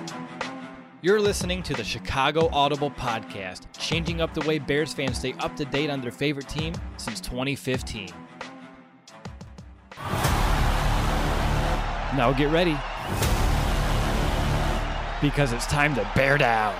You're listening to the Chicago Audible Podcast, changing up the way Bears fans stay up to date on their favorite team since 2015. Now get ready, because it's time to bear down.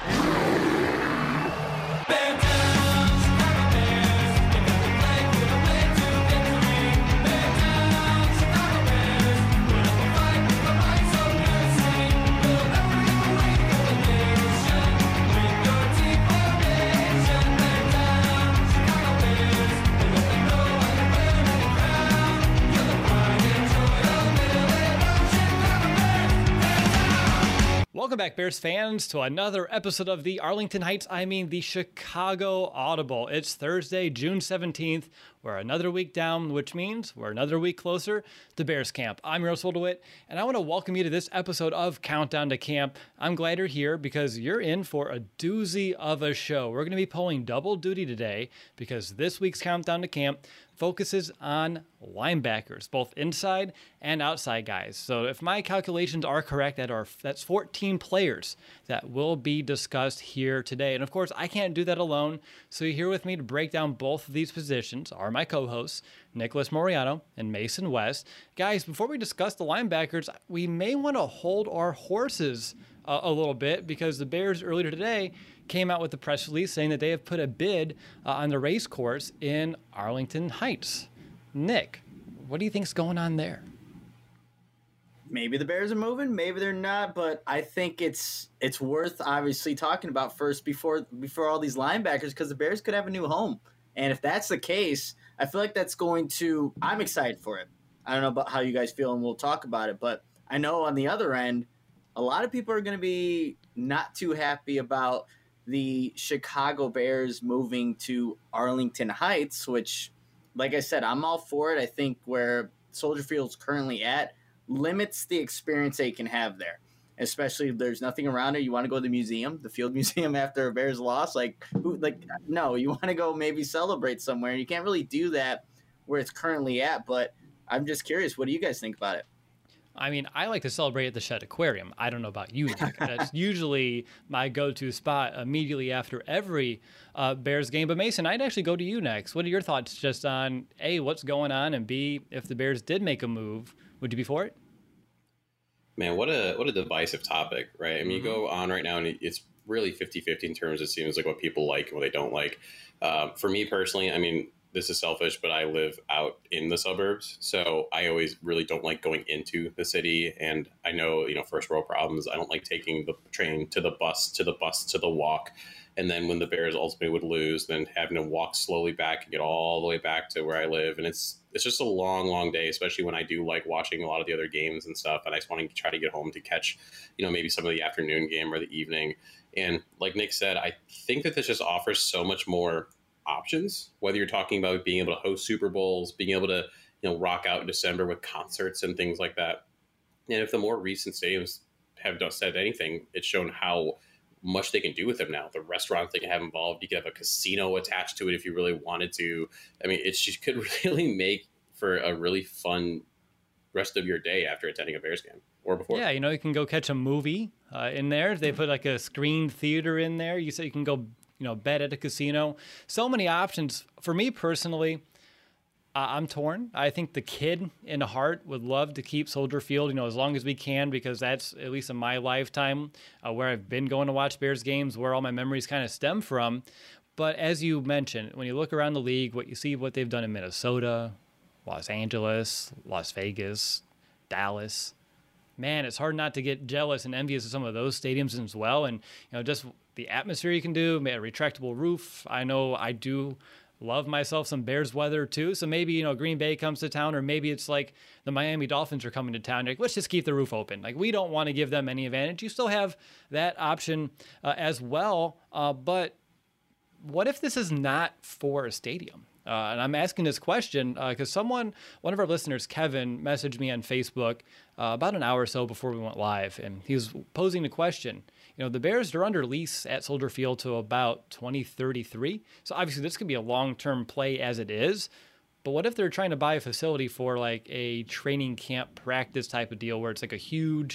Welcome back, Bears fans, to another episode of the the Chicago Audible. It's Thursday, June 17th. We're another week down, which means we're another week closer to Bears camp. I'm Russell DeWitt, and I want to welcome you to this episode of Countdown to Camp. I'm glad you're here because you're in for a doozy of a show. We're going to be pulling double duty today because this week's Countdown to Camp focuses on linebackers, both inside and outside guys. So if my calculations are correct, that's 14 players that will be discussed here today. And of course, I can't do that alone. So you're here with me to break down both of these positions are my co-hosts, Nicholas Moriano and Mason West. Guys, before we discuss the linebackers, we may want to hold our horses a little bit because the Bears earlier today came out with a press release saying that they have put a bid on the race course in Arlington Heights. Nick, what do you think's going on there? Maybe the Bears are moving, maybe they're not, but I think it's worth obviously talking about first before all these linebackers because the Bears could have a new home. And if that's the case, I feel like that's going to – I'm excited for it. I don't know about how you guys feel, and we'll talk about it, but I know on the other end, a lot of people are going to be not too happy about the Chicago Bears moving to Arlington Heights, which, like I said, I'm all for it. I think where Soldier Field's currently at limits the experience they can have there, especially if there's nothing around it. You want to go to the museum, the Field Museum after a Bears loss? No, you want to go maybe celebrate somewhere. You can't really do that where it's currently at, but I'm just curious. What do you guys think about it? I mean, I like to celebrate at the Shed Aquarium. I don't know about you, Nick. That's usually my go-to spot immediately after every Bears game. But Mason, I'd actually go to you next. What are your thoughts just on, A, what's going on, and B, if the Bears did make a move, would you be for it? Man, what a divisive topic, right? I mean, you go on right now, and it's really 50-50 in terms, it seems like, what people like and what they don't like. For me personally, I mean, this is selfish, but I live out in the suburbs, so I always really don't like going into the city. And I know, first world problems. I don't like taking the train to the bus, to the walk. And then when the Bears ultimately would lose, then having to walk slowly back and get all the way back to where I live. And it's just a long, long day, especially when I do like watching a lot of the other games and stuff. And I just want to try to get home to catch, maybe some of the afternoon game or the evening. And like Nick said, I think that this just offers so much more options, whether you're talking about being able to host Super Bowls, being able to, rock out in December with concerts and things like that. And if the more recent stadiums have not said anything, it's shown how much they can do with them now. The restaurants they can have involved, you could have a casino attached to it if you really wanted to. I mean, it just could really make for a really fun rest of your day after attending a Bears game or before. Yeah, you can go catch a movie in there. They put like a screen theater in there. You say you can go bet at a casino. So many options. For me personally, I'm torn. I think the kid in the heart would love to keep Soldier Field, as long as we can, because that's, at least in my lifetime, where I've been going to watch Bears games, where all my memories kind of stem from. But as you mentioned, when you look around the league, what they've done in Minnesota, Los Angeles, Las Vegas, Dallas, man, it's hard not to get jealous and envious of some of those stadiums as well. And, just the atmosphere you can do, a retractable roof. I know I do love myself some Bears weather too. So maybe, Green Bay comes to town, or maybe it's like the Miami Dolphins are coming to town. Like, let's just keep the roof open. Like, we don't want to give them any advantage. You still have that option as well. But what if this is not for a stadium? And I'm asking this question because one of our listeners, Kevin, messaged me on Facebook about an hour or so before we went live, and he was posing the question. The Bears are under lease at Soldier Field to about 2033. So obviously this could be a long-term play as it is. But what if they're trying to buy a facility for like a training camp practice type of deal where it's like a huge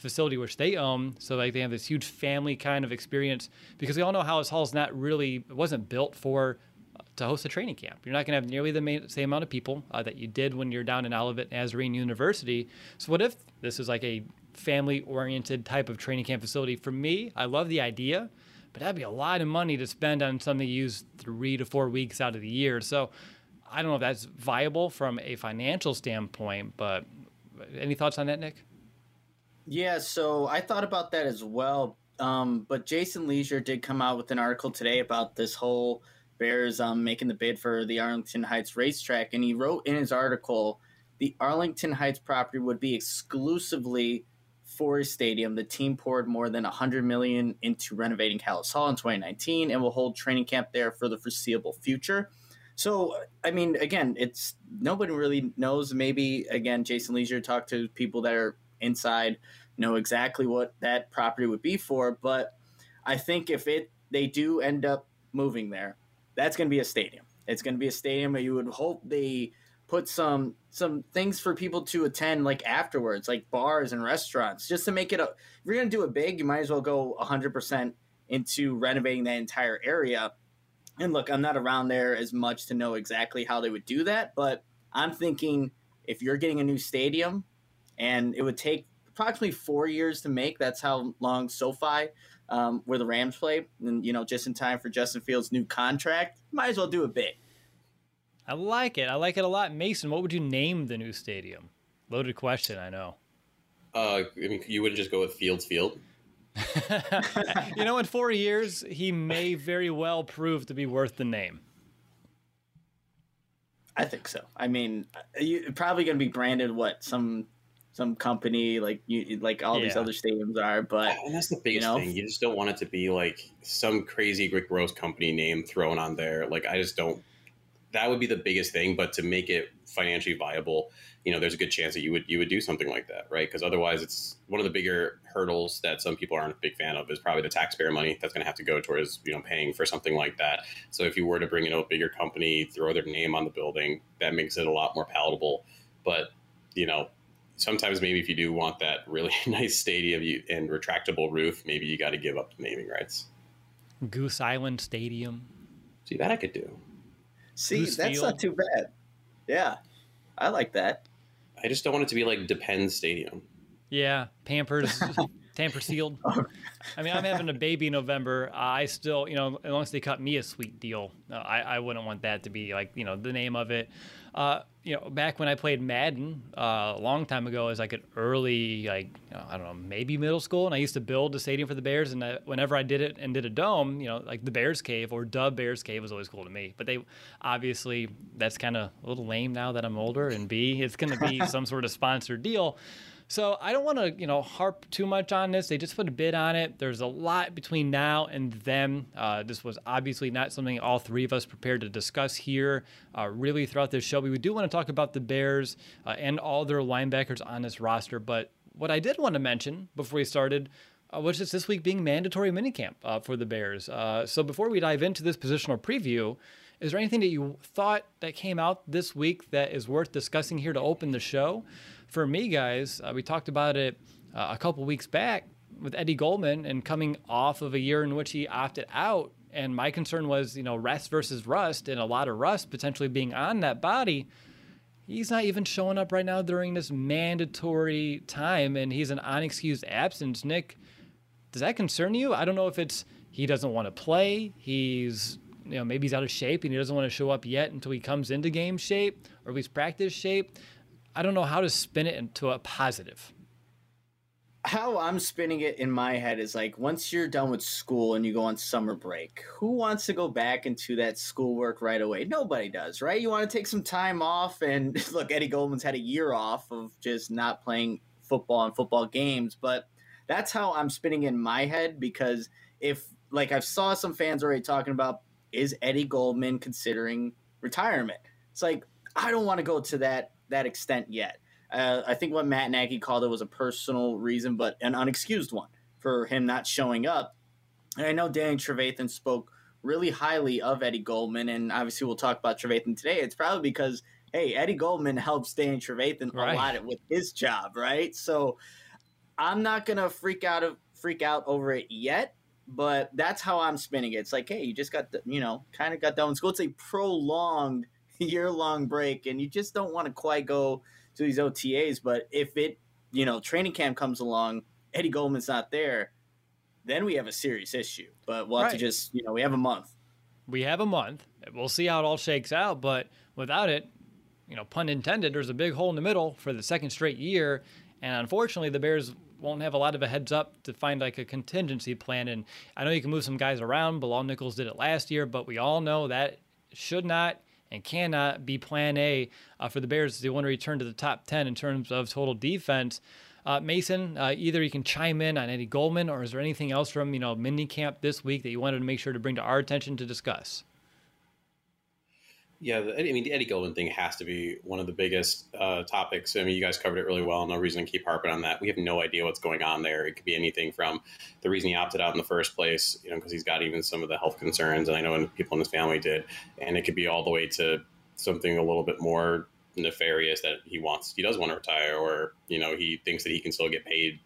facility which they own. So like they have this huge family kind of experience, because we all know Hallis Hall is not really, it wasn't built for to host a training camp. You're not going to have nearly the same amount of people that you did when you're down in Olivet Nazarene University. So what if this is like a family-oriented type of training camp facility? For me, I love the idea, but that'd be a lot of money to spend on something you use 3 to 4 weeks out of the year. So I don't know if that's viable from a financial standpoint, but any thoughts on that, Nick? Yeah, so I thought about that as well. But Jason Leisure did come out with an article today about this whole Bears making the bid for the Arlington Heights racetrack, and he wrote in his article, the Arlington Heights property would be exclusively for a stadium. The team poured more than $100 million into renovating Hallis Hall in 2019 and will hold training camp there for the foreseeable future. So, I mean, again, it's nobody really knows. Maybe, again, Jason Leisure talked to people that are inside, know exactly what that property would be for. But I think if they do end up moving there, that's going to be a stadium. It's going to be a stadium where you would hope they put some things for people to attend, like afterwards, like bars and restaurants, just to make it if you're going to do it big, you might as well go 100% into renovating that entire area. And look, I'm not around there as much to know exactly how they would do that, but I'm thinking if you're getting a new stadium and it would take approximately 4 years to make, that's how long SoFi, where the Rams play, and, just in time for Justin Fields' new contract, might as well do it big. I like it. I like it a lot. Mason, what would you name the new stadium? Loaded question, I know. I mean, you wouldn't just go with Fields Field? In 4 years, he may very well prove to be worth the name. I think so. I mean, you're probably going to be branded some company like all these other stadiums are, but and that's the biggest thing. You just don't want it to be like some crazy Rick Rose company name thrown on there. Like, I just don't. That would be the biggest thing. But to make it financially viable, there's a good chance that you would do something like that, right? Because otherwise, it's one of the bigger hurdles that some people aren't a big fan of is probably the taxpayer money that's going to have to go towards paying for something like that. So if you were to bring in a bigger company, throw their name on the building, that makes it a lot more palatable. But sometimes maybe if you do want that really nice stadium and retractable roof, maybe you got to give up the naming rights. Goose Island Stadium. See, that I could do. See, Goose that's Field. not too bad. Yeah, I like that. I just don't want it to be like Depends Stadium. Yeah, Pampers, Tamper sealed. I mean, I'm having a baby in November. I still, unless they cut me a sweet deal, I wouldn't want that to be like, the name of it. Back when I played Madden a long time ago, as like an early, I don't know, maybe middle school, and I used to build a stadium for the Bears. And whenever I did it and did a dome, like the Bears Cave or Dub Bears Cave was always cool to me. But they obviously, that's kind of a little lame now that I'm older. And B, it's going to be some sort of sponsored deal. So I don't want to, harp too much on this. They just put a bid on it. There's a lot between now and then. This was obviously not something all three of us prepared to discuss here really throughout this show. We do want to talk about the Bears and all their linebackers on this roster. But what I did want to mention before we started was just this week being mandatory minicamp for the Bears. So before we dive into this positional preview, is there anything that you thought that came out this week that is worth discussing here to open the show? For me, guys, we talked about it a couple weeks back with Eddie Goldman and coming off of a year in which he opted out. And my concern was, rest versus rust, and a lot of rust potentially being on that body. He's not even showing up right now during this mandatory time, and he's an unexcused absence. Nick, does that concern you? I don't know if it's he doesn't want to play. He's, maybe he's out of shape and he doesn't want to show up yet until he comes into game shape or at least practice shape. I don't know how to spin it into a positive. How I'm spinning it in my head is like, once you're done with school and you go on summer break, who wants to go back into that schoolwork right away? Nobody does, right? You want to take some time off. And look, Eddie Goldman's had a year off of just not playing football and football games. But that's how I'm spinning in my head, because if, like, I saw some fans already talking about, is Eddie Goldman considering retirement? It's like, I don't want to go to that extent yet. I think what Matt Nagy called it was a personal reason, but an unexcused one for him not showing up. And I know Danny Trevathan spoke really highly of Eddie Goldman, and obviously we'll talk about Trevathan today. It's probably because, hey, Eddie Goldman helps Danny Trevathan a lot with his job, right? So I'm not gonna freak out over it yet, but that's how I'm spinning it. It's like, hey, you just got kind of got done with school. It's a prolonged year-long break, and you just don't want to quite go to these OTAs. But if training camp comes along, Eddie Goldman's not there, then we have a serious issue. But we'll have to just, we have a month. We have a month. We'll see how it all shakes out. But without it, pun intended, there's a big hole in the middle for the second straight year. And unfortunately, the Bears won't have a lot of a heads up to find like a contingency plan. And I know you can move some guys around. Bilal Nichols did it last year, but we all know that should not and cannot be plan A for the Bears if they want to return to the top 10 in terms of total defense. Mason, either you can chime in on Eddie Goldman, or is there anything else from, mini camp this week that you wanted to make sure to bring to our attention to discuss? Yeah, the Eddie Goldman thing has to be one of the biggest topics. I mean, you guys covered it really well. No reason to keep harping on that. We have no idea what's going on there. It could be anything from the reason he opted out in the first place, because he's got even some of the health concerns, and I know people in his family did. And it could be all the way to something a little bit more nefarious that he does want to retire, or he thinks that he can still get paid,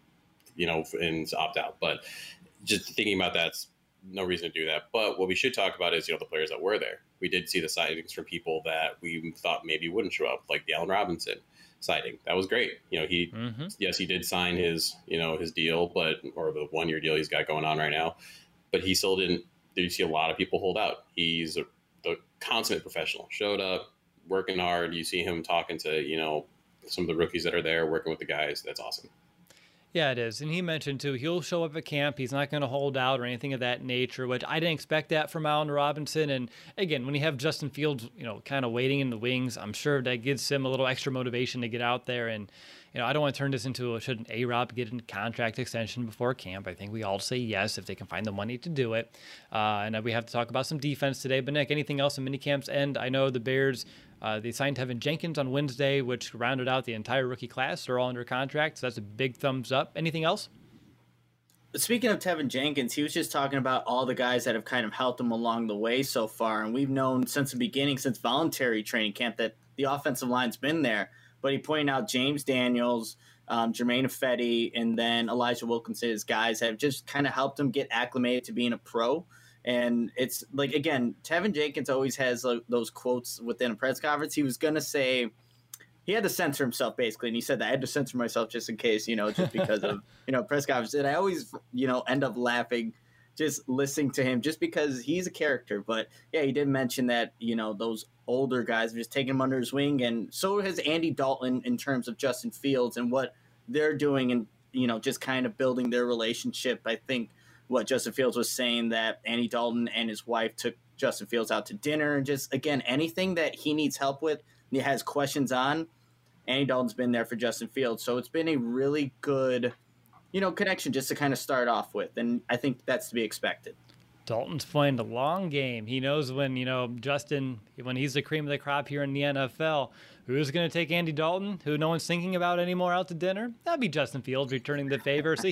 and opt out. But just thinking about that's no reason to do that. But what we should talk about is the players that were there. We did see the sightings from people that we thought maybe wouldn't show up, like the Allen Robinson sighting. That was great. Yes, he did sign his his deal, or the 1-year deal he's got going on right now, but he still didn't. Did you see a lot of people hold out? He's the consummate professional. Showed up, working hard. You see him talking to some of the rookies that are there, working with the guys. That's awesome. Yeah, it is. And he mentioned, too, he'll show up at camp. He's not going to hold out or anything of that nature, which I didn't expect that from Allen Robinson. And, again, when you have Justin Fields, kind of waiting in the wings, I'm sure that gives him a little extra motivation to get out there. And, I don't want to turn this into should an A-Rob get a contract extension before camp? I think we all say yes if they can find the money to do it. And we have to talk about some defense today. But, Nick, anything else in minicamp's end? I know the Bears – they signed Tevin Jenkins on Wednesday, which rounded out the entire rookie class. They're all under contract, so that's a big thumbs up. Anything else? Speaking of Tevin Jenkins, he was just talking about all the guys that have kind of helped him along the way so far. And we've known since the beginning, since voluntary training camp, that the offensive line's been there. But he pointed out James Daniels, Jermaine Ifedi, and then Elijah Wilkinson as guys have just kind of helped him get acclimated to being a pro. And it's like, again, Tevin Jenkins always has those quotes within a press conference. He was going to say, he had to censor himself basically. And he said that I had to censor myself just in case, just because of, press conference. And I always, end up laughing just listening to him just because he's a character. But yeah, he did mention that, those older guys are just taking him under his wing. And so has Andy Dalton in terms of Justin Fields and what they're doing and, just kind of building their relationship. I think what Justin Fields was saying, that Andy Dalton and his wife took Justin Fields out to dinner, and just, again, anything that he needs help with, he has questions on, Andy Dalton's been there for Justin Fields. So it's been a really good, connection just to kind of start off with. And I think that's to be expected. Dalton's playing the long game. He knows when, Justin, when he's the cream of the crop here in the NFL, who's going to take Andy Dalton, who no one's thinking about anymore, out to dinner? That'd be Justin Fields returning the favor. So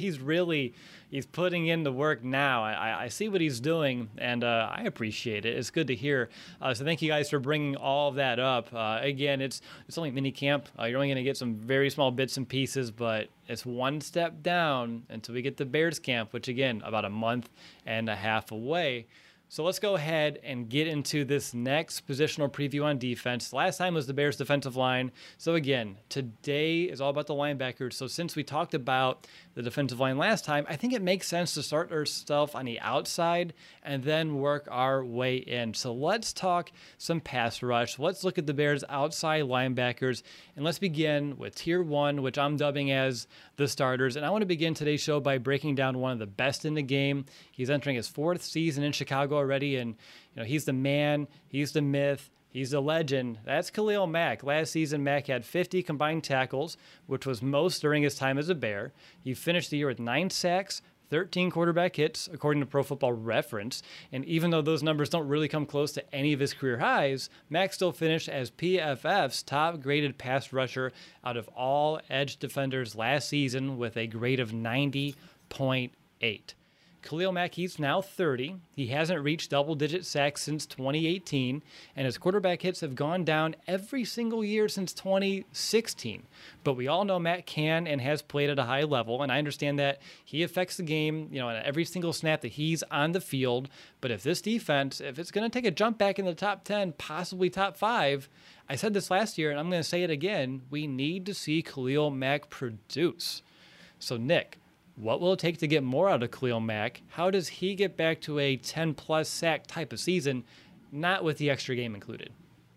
he's putting in the work now. I see what he's doing, and I appreciate it. It's good to hear. So thank you guys for bringing all of that up. Again, it's only mini camp. You're only going to get some very small bits and pieces, but it's one step down until we get to Bears camp, which, again, about a month and a half away. So let's go ahead and get into this next positional preview on defense. Last time was the Bears defensive line. So again, today is all about the linebackers. So since we talked about the defensive line last time, I think it makes sense to start our stuff on the outside and then work our way in. So let's talk some pass rush. Let's look at the Bears outside linebackers, and let's begin with tier 1, which I'm dubbing as the starters. And I want to begin today's show by breaking down one of the best in the game. He's entering his 4th season in Chicago already, and he's the man, he's the myth, he's the legend. That's Khalil Mack. Last season, Mack had 50 combined tackles, which was most during his time as a Bear. He finished the year with 9 sacks, 13 quarterback hits, according to Pro Football Reference. And even though those numbers don't really come close to any of his career highs, Mack still finished as PFF's top-graded pass rusher out of all edge defenders last season with a grade of 90.8. Khalil Mack, he's now 30. He hasn't reached double-digit sacks since 2018, and his quarterback hits have gone down every single year since 2016. But we all know Matt can and has played at a high level, and I understand that he affects the game, on every single snap that he's on the field. But if this defense, if it's going to take a jump back in the top 10, possibly top 5, I said this last year, and I'm going to say it again, we need to see Khalil Mack produce. So, Nick, what will it take to get more out of Khalil Mack? How does he get back to a 10-plus sack type of season, not with the extra game included?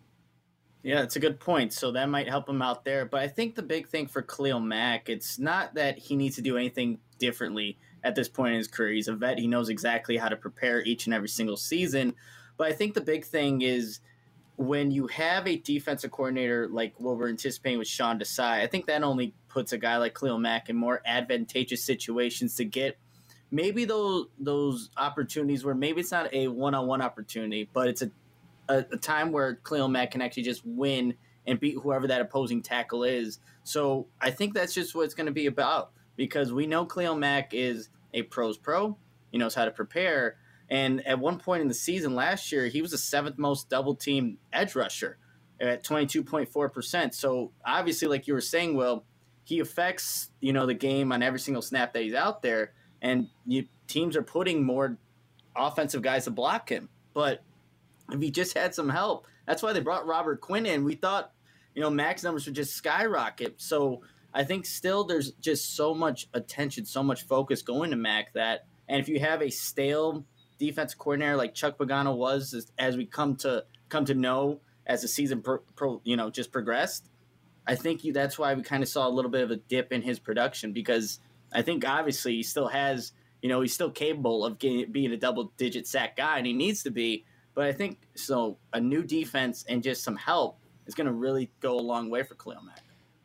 Yeah, it's a good point. So that might help him out there. But I think the big thing for Khalil Mack, it's not that he needs to do anything differently at this point in his career. He's a vet. He knows exactly how to prepare each and every single season. But I think the big thing is when you have a defensive coordinator like what we're anticipating with Sean Desai, I think that only puts a guy like Khalil Mack in more advantageous situations to get maybe those opportunities where maybe it's not a one-on-one opportunity, but it's a time where Khalil Mack can actually just win and beat whoever that opposing tackle is. So I think that's just what it's going to be about, because we know Khalil Mack is a pro's pro. He knows how to prepare. And at one point in the season last year, he was the 7th most double-team edge rusher at 22.4%. So obviously, like you were saying, Will, he affects, the game on every single snap that he's out there. And teams are putting more offensive guys to block him. But if he just had some help, that's why they brought Robert Quinn in. We thought, Mack's numbers would just skyrocket. So I think still there's just so much attention, so much focus going to Mack that, and if you have a stale defensive coordinator like Chuck Pagano was, as we come to know as the season just progressed, I think that's why we kind of saw a little bit of a dip in his production, because I think obviously he still has, he's still capable of being a double-digit sack guy, and he needs to be. But I think so a new defense and just some help is going to really go a long way for Khalil Mack.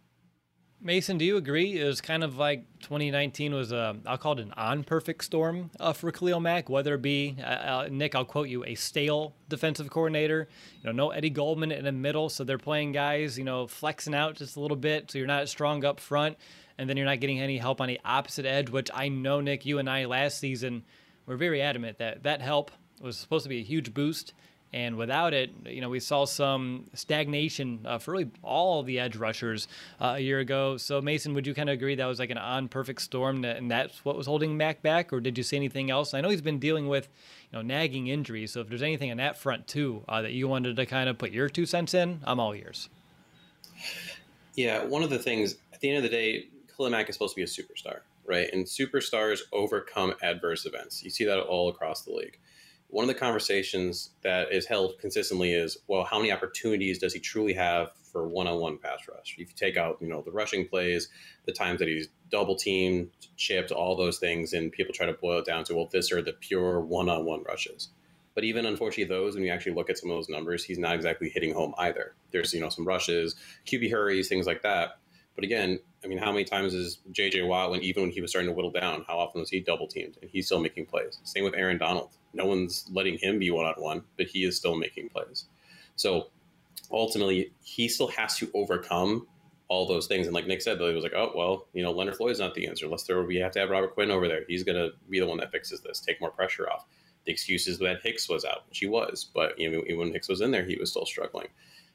Mason, do you agree? It was kind of like 2019 was I'll call it an on-perfect storm for Khalil Mack, whether it be, Nick, I'll quote you, a stale defensive coordinator, no Eddie Goldman in the middle, so they're playing guys, flexing out just a little bit, so you're not strong up front, and then you're not getting any help on the opposite edge, which I know, Nick, you and I last season were very adamant that help was supposed to be a huge boost. And without it, we saw some stagnation for really all the edge rushers a year ago. So, Mason, would you kind of agree that was like an on-perfect storm, and that's what was holding Mack back? Or did you see anything else? I know he's been dealing with, nagging injuries. So if there's anything on that front, too, that you wanted to kind of put your 2 cents in, I'm all ears. Yeah, one of the things, at the end of the day, Khalil Mack is supposed to be a superstar, right? And superstars overcome adverse events. You see that all across the league. One of the conversations that is held consistently is, well, how many opportunities does he truly have for one-on-one pass rush? If you take out, the rushing plays, the times that he's double teamed, chipped, all those things, and people try to boil it down to, well, this are the pure one-on-one rushes. But even unfortunately those, when you actually look at some of those numbers, he's not exactly hitting home either. There's, some rushes, QB hurries, things like that. But again, how many times is J.J. Watt, even when he was starting to whittle down, how often was he double teamed and he's still making plays? Same with Aaron Donald. No one's letting him be one-on-one, but he is still making plays. So ultimately, he still has to overcome all those things. And like Nick said, though, he was like, oh, well, Leonard Floyd's not the answer. We have to have Robert Quinn over there. He's going to be the one that fixes this, take more pressure off. The excuse is that Hicks was out, which he was. But even when Hicks was in there, he was still struggling.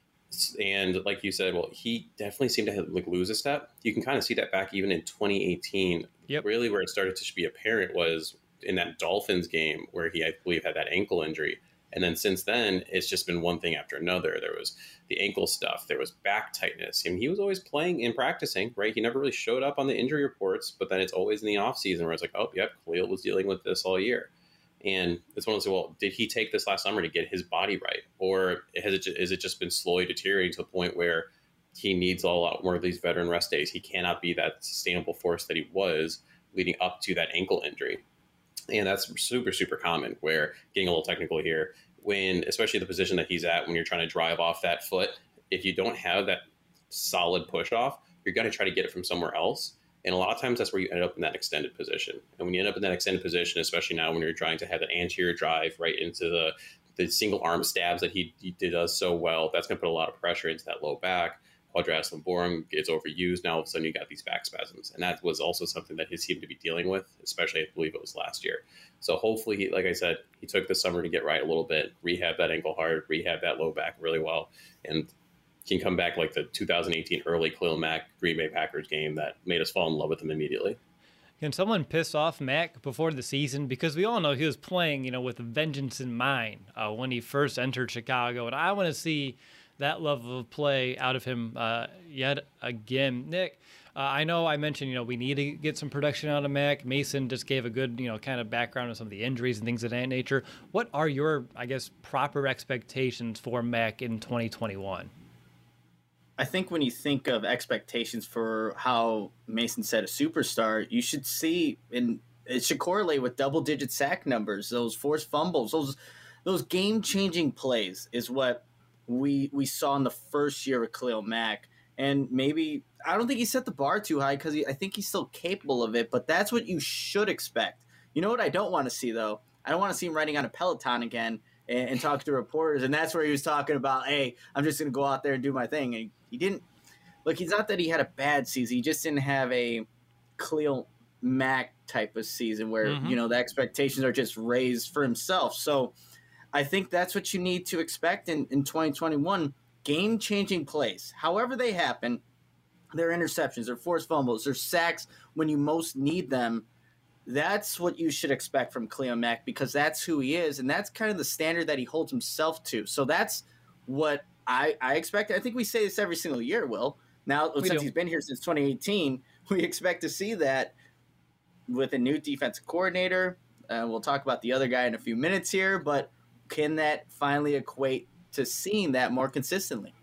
And like you said, well, he definitely seemed to lose a step. You can kind of see that back even in 2018. Yep. Really where it started to be apparent was in that Dolphins game where he, I believe, had that ankle injury. And then since then, it's just been one thing after another. There was the ankle stuff. There was back tightness. He was always playing and practicing, right? He never really showed up on the injury reports, but then it's always in the offseason where it's like, oh, yep, Khalil was dealing with this all year. And it's one of those, well, did he take this last summer to get his body right? Or is it just been slowly deteriorating to the point where he needs a lot more of these veteran rest days? He cannot be that sustainable force that he was leading up to that ankle injury. And that's super, super common, where, getting a little technical here, when, especially the position that he's at, when you're trying to drive off that foot, if you don't have that solid push off, you're going to try to get it from somewhere else. And a lot of times that's where you end up in that extended position. And when you end up in that extended position, especially now when you're trying to have that anterior drive right into the single arm stabs that he does so well, that's going to put a lot of pressure into that low back. Quadrastin Borum gets overused. Now all of a sudden you got these back spasms, and that was also something that he seemed to be dealing with, especially I believe it was last year. So hopefully, like I said, he took the summer to get right a little bit, rehab that ankle hard, rehab that low back really well, and can come back like the 2018 early Khalil Mack Green Bay Packers game that made us fall in love with him immediately. Can someone piss off Mack before the season? Because we all know he was playing, with vengeance in mind when he first entered Chicago, and I want to see that level of play out of him yet again. Nick, I know I mentioned, we need to get some production out of Mack. Mason just gave a good, kind of background on some of the injuries and things of that nature. What are your, proper expectations for Mack in 2021? I think when you think of expectations for how Mason said a superstar, you should see, and it should correlate with double-digit sack numbers, those forced fumbles, those game-changing plays is what we saw in the first year of Khalil Mack. And maybe, I don't think he set the bar too high because I think he's still capable of it, but that's what you should expect. You know what I don't want to see, though? I don't want to see him riding on a Peloton again and talk to reporters, and that's where he was talking about, hey, I'm just going to go out there and do my thing. And he didn't – look, it's not that he had a bad season. He just didn't have a Khalil Mack type of season where, the expectations are just raised for himself. So I think that's what you need to expect in 2021, game-changing plays. However they happen, they're interceptions, they're forced fumbles, they're sacks when you most need them. That's what you should expect from Khalil Mack because that's who he is, and that's kind of the standard that he holds himself to. So that's what I expect. I think we say this every single year, Will. Now, since he's been here since 2018, we expect to see that with a new defensive coordinator. We'll talk about the other guy in a few minutes here, but can that finally equate to seeing that more consistently?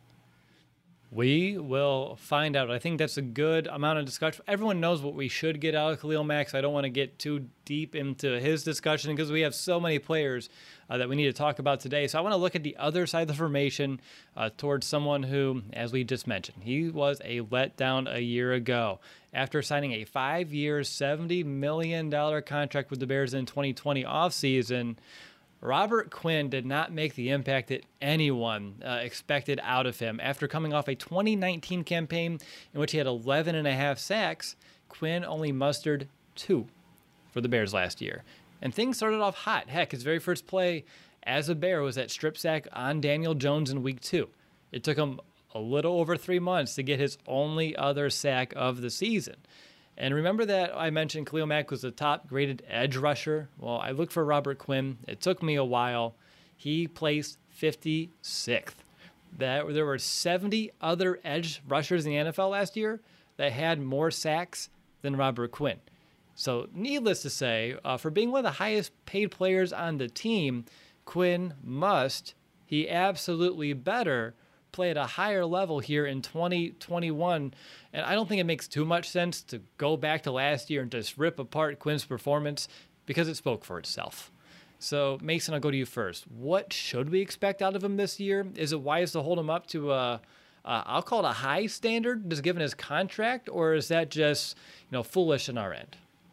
We will find out. I think that's a good amount of discussion. Everyone knows what we should get out of Khalil Mack, so I don't want to get too deep into his discussion because we have so many players that we need to talk about today. So I want to look at the other side of the formation towards someone who, as we just mentioned, he was a letdown a year ago. After signing a 5-year, $70 million contract with the Bears in 2020 offseason, Robert Quinn did not make the impact that anyone expected out of him. After coming off a 2019 campaign in which he had 11.5 sacks, Quinn only mustered 2 for the Bears last year. And things started off hot. Heck, his very first play as a Bear was that strip sack on Daniel Jones in week 2. It took him a little over 3 months to get his only other sack of the season. And remember that I mentioned Khalil Mack was the top-graded edge rusher? Well, I looked for Robert Quinn. It took me a while. He placed 56th. There were 70 other edge rushers in the NFL last year that had more sacks than Robert Quinn. So needless to say, for being one of the highest-paid players on the team, Quinn he absolutely better play at a higher level here in 2021. And I don't think it makes too much sense to go back to last year and just rip apart Quinn's performance because it spoke for itself. So, Mason, I'll go to you first. What should we expect out of him this year? Is it wise to hold him up to I'll call it a high standard, just given his contract, or is that just foolish on our end?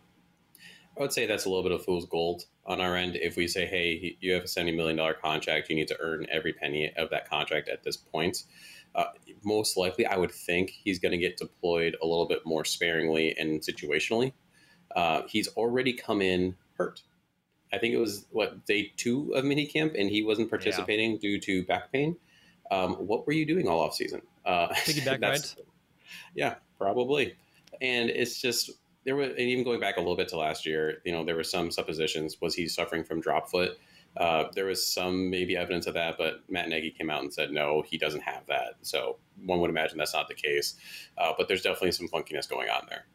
I would say that's a little bit of fool's gold on our end. If we say, hey, you have a $70 million contract, you need to earn every penny of that contract at this point. Most likely, I would think he's going to get deployed a little bit more sparingly and situationally. He's already come in hurt. I think it was, day 2 of minicamp, and he wasn't participating due to back pain. What were you doing all offseason? Piggyback rides? Yeah, probably. And it's just... and even going back a little bit to last year, there were some suppositions. Was he suffering from drop foot? There was some maybe evidence of that, but Matt Nagy came out and said, no, he doesn't have that. So one would imagine that's not the case. But there's definitely some funkiness going on there.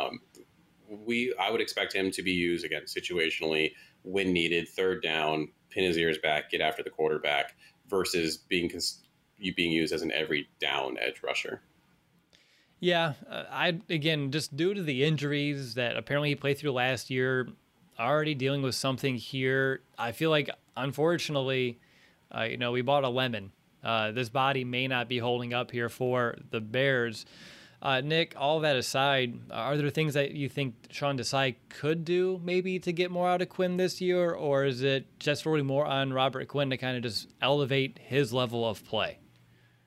I would expect him to be used, again, situationally when needed, third down, pin his ears back, get after the quarterback, versus being used as an every down edge rusher. Yeah, again, just due to the injuries that apparently he played through last year, already dealing with something here. I feel like, unfortunately, we bought a lemon. This body may not be holding up here for the Bears. Nick, all that aside, are there things that you think Sean Desai could do maybe to get more out of Quinn this year, or is it just really more on Robert Quinn to kind of just elevate his level of play?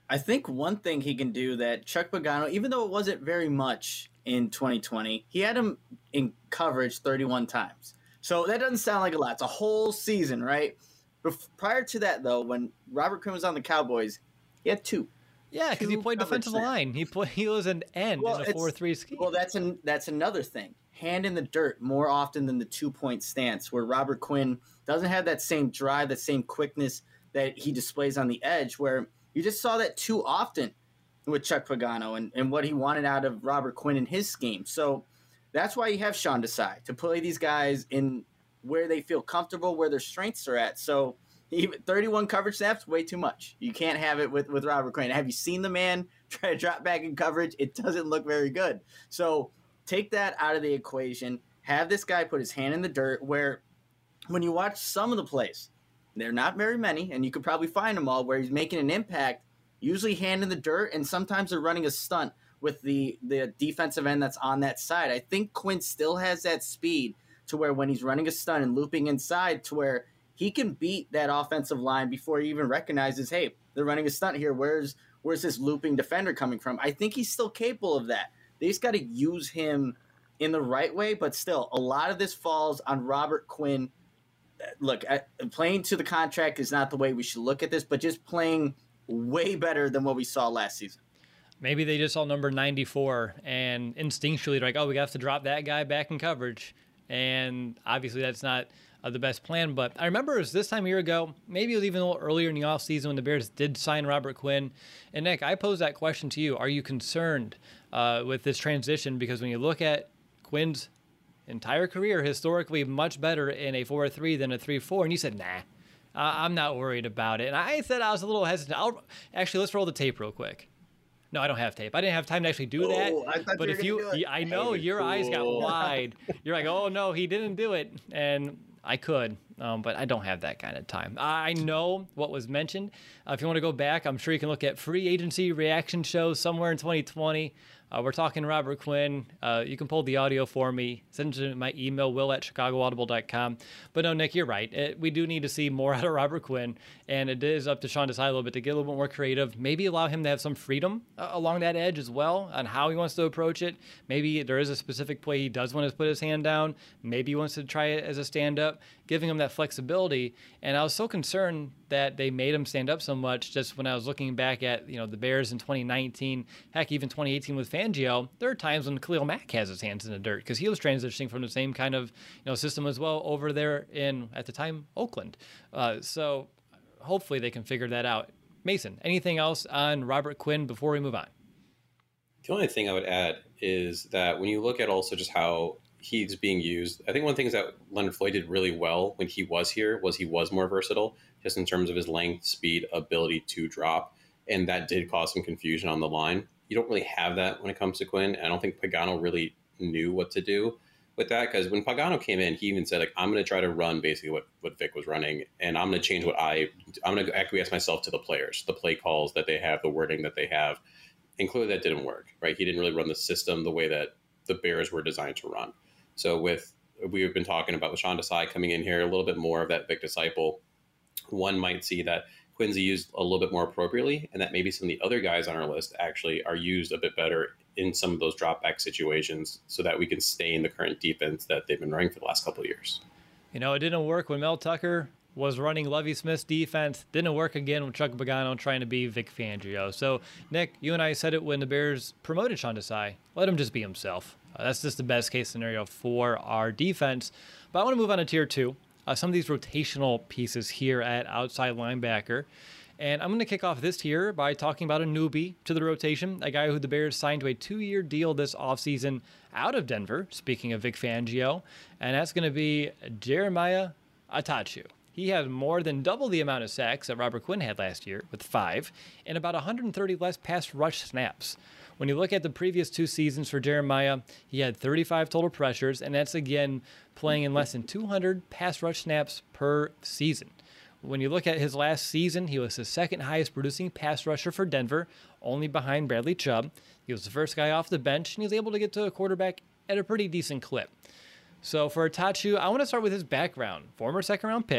I think one thing he can do that Chuck Pagano, even though it wasn't very much in 2020, he had him in coverage 31 times. So that doesn't sound like a lot. It's a whole season, right? But prior to that, though, when Robert Quinn was on the Cowboys, he had two. Yeah, because he played defensive line. He was an end in a 4-3 scheme. Well, that's another thing. Hand in the dirt more often than the 2-point stance, where Robert Quinn doesn't have that same drive, that same quickness that he displays on the edge, where you just saw that too often with Chuck Pagano and what he wanted out of Robert Quinn in his scheme. So that's why you have Sean Desai, to play these guys in where they feel comfortable, where their strengths are at. So even 31 coverage snaps, way too much. You can't have it with Robert Quinn. Have you seen the man try to drop back in coverage? It doesn't look very good. So take that out of the equation. Have this guy put his hand in the dirt, where when you watch some of the plays, they're not very many, and you could probably find them all, where he's making an impact, usually hand in the dirt, and sometimes they're running a stunt with the defensive end that's on that side. I think Quinn still has that speed to where when he's running a stunt and looping inside, to where he can beat that offensive line before he even recognizes, hey, they're running a stunt here. Where's this looping defender coming from? I think he's still capable of that. They just got to use him in the right way, but still, a lot of this falls on Robert Quinn. Look, playing to the contract is not the way we should look at this, but just playing way better than what we saw last season. Maybe they just saw number 94 and instinctually they're like, oh, we have to drop that guy back in coverage. And obviously that's not the best plan. But I remember it was this time a year ago, maybe it was even a little earlier in the offseason when the Bears did sign Robert Quinn. And Nick, I posed that question to you. Are you concerned with this transition? Because when you look at Quinn's entire career, historically much better in a 4-3 than a 3-4, and you said, nah, I'm not worried about it. And I said I was a little hesitant. Actually, let's roll the tape real quick. No, I don't have tape. I didn't have time to actually do that. But if you, I know your eyes got wide. You're like, oh no, he didn't do it, and I could, but I don't have that kind of time. I know what was mentioned. If you want to go back, I'm sure you can look at free agency reaction shows somewhere in 2020. We're talking Robert Quinn. You can pull the audio for me. Send it to my email, will@chicagoaudible.com. But no, Nick, you're right. We do need to see more out of Robert Quinn, and it is up to Sean Desai a little bit to get a little bit more creative. Maybe allow him to have some freedom along that edge as well on how he wants to approach it. Maybe there is a specific play he does want to put his hand down. Maybe he wants to try it as a stand-up, giving him that flexibility. And I was so concerned that they made him stand up so much just when I was looking back at, the Bears in 2019, heck, even 2018 with Fangio. There are times when Khalil Mack has his hands in the dirt because he was transitioning from the same kind of system as well over there in, at the time, Oakland. So hopefully they can figure that out. Mason, anything else on Robert Quinn before we move on? The only thing I would add is that when you look at also just how he's being used, I think one thing is that Leonard Floyd did really well when he was here was he was more versatile just in terms of his length, speed, ability to drop. And that did cause some confusion on the line. You don't really have that when it comes to Quinn. And I don't think Pagano really knew what to do with that, because when Pagano came in, he even said, like, I'm going to try to run basically what Vic was running, and I'm going to change I'm going to acquiesce myself to the players, the play calls that they have, the wording that they have. And clearly that didn't work, right? He didn't really run the system the way that the Bears were designed to run. So we've been talking about with Sean Desai coming in here, a little bit more of that Vic disciple. One might see that Quinn's used a little bit more appropriately, and that maybe some of the other guys on our list actually are used a bit better in some of those drop back situations so that we can stay in the current defense that they've been running for the last couple of years. It didn't work when Mel Tucker was running Lovie Smith's defense. Didn't work again with Chuck Pagano trying to be Vic Fangio. So, Nick, you and I said it when the Bears promoted Sean Desai. Let him just be himself. That's just the best case scenario for our defense. But I want to move on to tier 2. Some of these rotational pieces here at outside linebacker. And I'm going to kick off this tier by talking about a newbie to the rotation, a guy who the Bears signed to a 2-year deal this offseason out of Denver, speaking of Vic Fangio, and that's going to be Jeremiah Attaochu. He had more than double the amount of sacks that Robert Quinn had last year, with 5, and about 130 less pass rush snaps. When you look at the previous 2 seasons for Jeremiah, he had 35 total pressures, and that's, again, playing in less than 200 pass rush snaps per season. When you look at his last season, he was the second highest producing pass rusher for Denver, only behind Bradley Chubb. He was the first guy off the bench, and he was able to get to a quarterback at a pretty decent clip. So for Attaochu, I want to start with his background. Former second-round pick.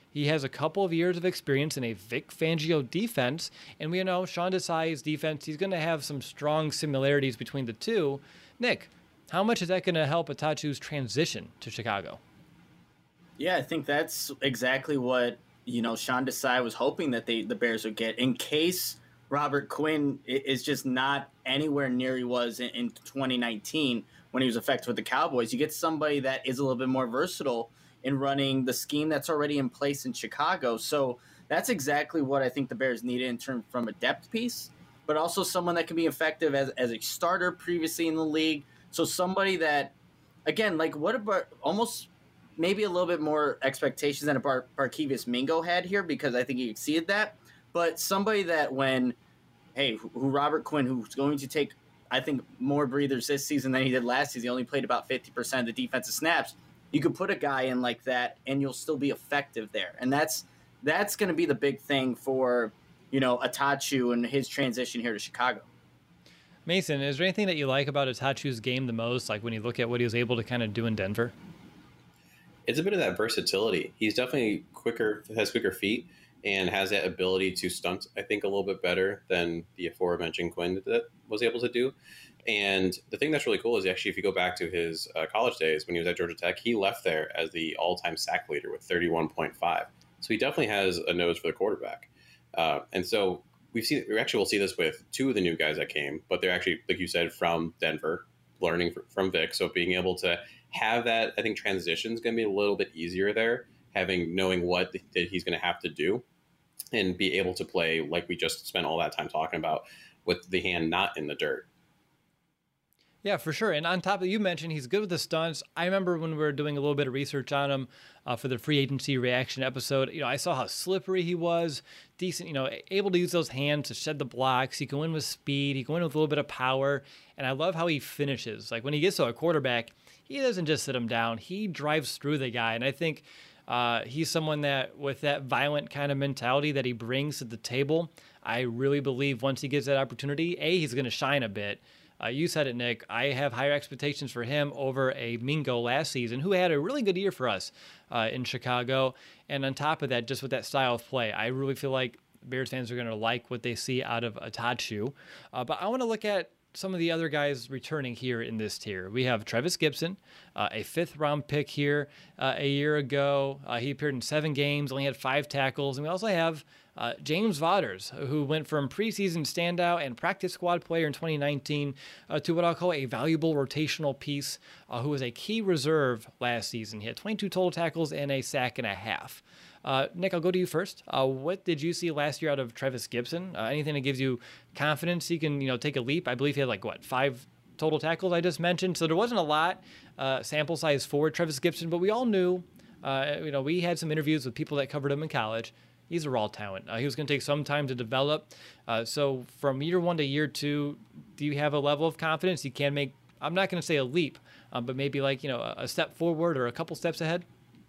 He has a couple of years of experience in a Vic Fangio defense, and we know Sean Desai's defense, he's going to have some strong similarities between the two. Nick, how much is that going to help Atachu's transition to Chicago? Yeah, I think that's exactly what, Sean Desai was hoping that the Bears would get in case Robert Quinn is just not anywhere near he was in 2019 when he was effective with the Cowboys. You get somebody that is a little bit more versatile in running the scheme that's already in place in Chicago. So that's exactly what I think the Bears needed in terms from a depth piece, but also someone that can be effective as a starter previously in the league. So somebody that, again, like what about almost maybe a little bit more expectations than a Barkevious Mingo had here, because I think he exceeded that. But somebody that who Robert Quinn, who's going to take, I think, more breathers this season than he did last season. He only played about 50% of the defensive snaps. You could put a guy in like that, and you'll still be effective there. And that's going to be the big thing for, Atachu and his transition here to Chicago. Mason, is there anything that you like about Atachu's game the most, like when you look at what he was able to kind of do in Denver? It's a bit of that versatility. He's definitely has quicker feet, and has that ability to stunt, I think, a little bit better than the aforementioned Quinn that was able to do. And the thing that's really cool is actually, if you go back to his college days when he was at Georgia Tech, he left there as the all-time sack leader with 31.5. So he definitely has a nose for the quarterback. And so we actually will see this with two of the new guys that came, but they're actually, like you said, from Denver, learning from Vic. So being able to have that, I think transition is going to be a little bit easier there, knowing what that he's going to have to do and be able to play like we just spent all that time talking about, with the hand not in the dirt. Yeah, for sure. And on top of you mentioned he's good with the stunts. I remember when we were doing a little bit of research on him for the free agency reaction episode, I saw how slippery he was, decent, able to use those hands to shed the blocks. He can win with speed. He can win with a little bit of power. And I love how he finishes. Like when he gets to a quarterback, he doesn't just sit him down. He drives through the guy. And I think he's someone that with that violent kind of mentality that he brings to the table, I really believe once he gets that opportunity, he's going to shine a bit. You said it, Nick. I have higher expectations for him over a Mingo last season, who had a really good year for us in Chicago. And on top of that, just with that style of play, I really feel like Bears fans are going to like what they see out of Atachu. But I want to look at some of the other guys returning here in this tier. We have Trevis Gipson, a 5th-round pick here a year ago. He appeared in 7 games, only had 5 tackles. And we also have James Vaughters, who went from preseason standout and practice squad player in 2019 to what I'll call a valuable rotational piece, who was a key reserve last season. He had 22 total tackles and a sack and a half. Nick, I'll go to you first. What did you see last year out of Trevis Gipson? Anything that gives you confidence he can, take a leap? I believe he had 5 total tackles I just mentioned. So there wasn't a lot sample size for Trevis Gipson, but we all knew, we had some interviews with people that covered him in college. He's a raw talent. He was going to take some time to develop. So from year 1 to year 2, do you have a level of confidence he can make, I'm not going to say a leap, but maybe a step forward or a couple steps ahead?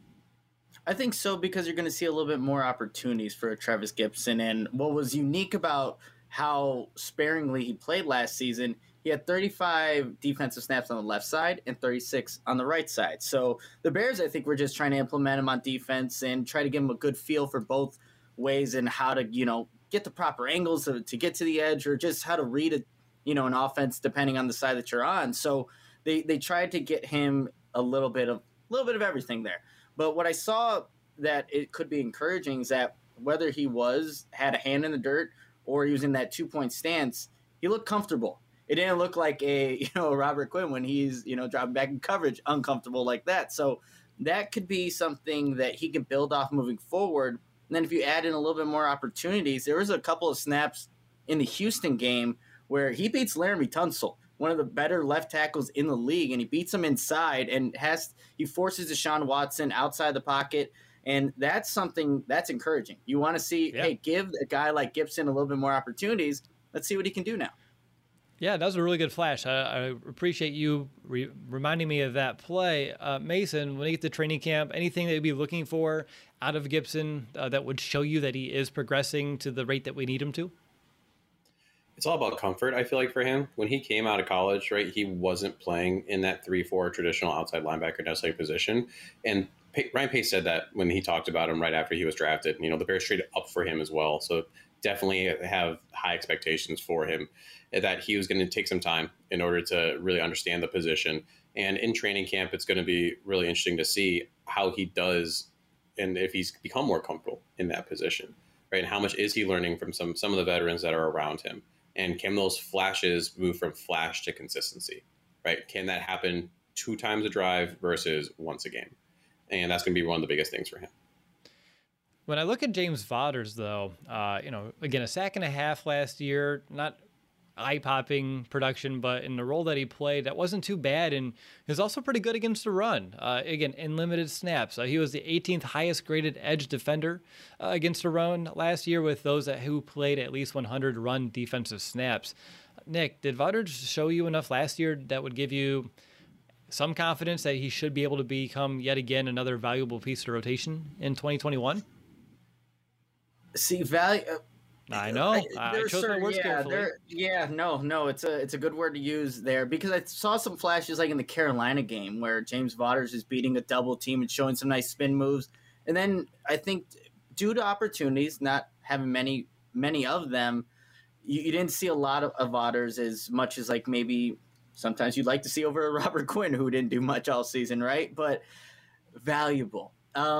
I think so, because you're going to see a little bit more opportunities for Trevis Gipson. And what was unique about how sparingly he played last season, he had 35 defensive snaps on the left side and 36 on the right side. So the Bears, I think, were just trying to implement him on defense and try to give him a good feel for both ways and how to, get the proper angles to get to the edge, or just how to read an offense depending on the side that you're on. So they tried to get him a little bit of everything there. But what I saw that it could be encouraging is that whether he had a hand in the dirt or using that 2-point stance, he looked comfortable. It didn't look like a Robert Quinn when he's dropping back in coverage, uncomfortable like that. So that could be something that he can build off moving forward. And then if you add in a little bit more opportunities, there was a couple of snaps in the Houston game where he beats Laramie Tunsil, one of the better left tackles in the league, and he beats him inside and he forces Deshaun Watson outside the pocket. And that's something that's encouraging. You want to see, give a guy like Gipson a little bit more opportunities. Let's see what he can do now. Yeah, that was a really good flash. I appreciate you reminding me of that play. Mason, when you get to training camp, anything that you'd be looking for out of Gipson that would show you that he is progressing to the rate that we need him to? It's all about comfort, I feel like, for him. When he came out of college, right, he wasn't playing in that 3-4 traditional outside linebacker necessarily position. And Ryan Pace said that when he talked about him right after he was drafted. The Bears traded up for him as well. So definitely have high expectations for him, that he was going to take some time in order to really understand the position. And in training camp, it's going to be really interesting to see how he does and if he's become more comfortable in that position, right? And how much is he learning from some of the veterans that are around him? And can those flashes move from flash to consistency, right? Can that happen 2 times a drive versus once a game? And that's going to be one of the biggest things for him. When I look at James Vaughters, though, again, a sack and a half last year, not eye-popping production, but in the role that he played, that wasn't too bad, and he was also pretty good against the run. Again, in limited snaps, he was the 18th highest-graded edge defender against the run last year, with those who played at least 100 run defensive snaps. Nick, did Vaughters show you enough last year that would give you some confidence that he should be able to become yet again another valuable piece of rotation in 2021? See, value. I know. I chose my words carefully. No. It's a good word to use there, because I saw some flashes like in the Carolina game where James Vaughters is beating a double team and showing some nice spin moves. And then I think due to opportunities, not having many of them, you didn't see a lot of Vaughters as much as like maybe sometimes you'd like to see over Robert Quinn, who didn't do much all season, right? But valuable.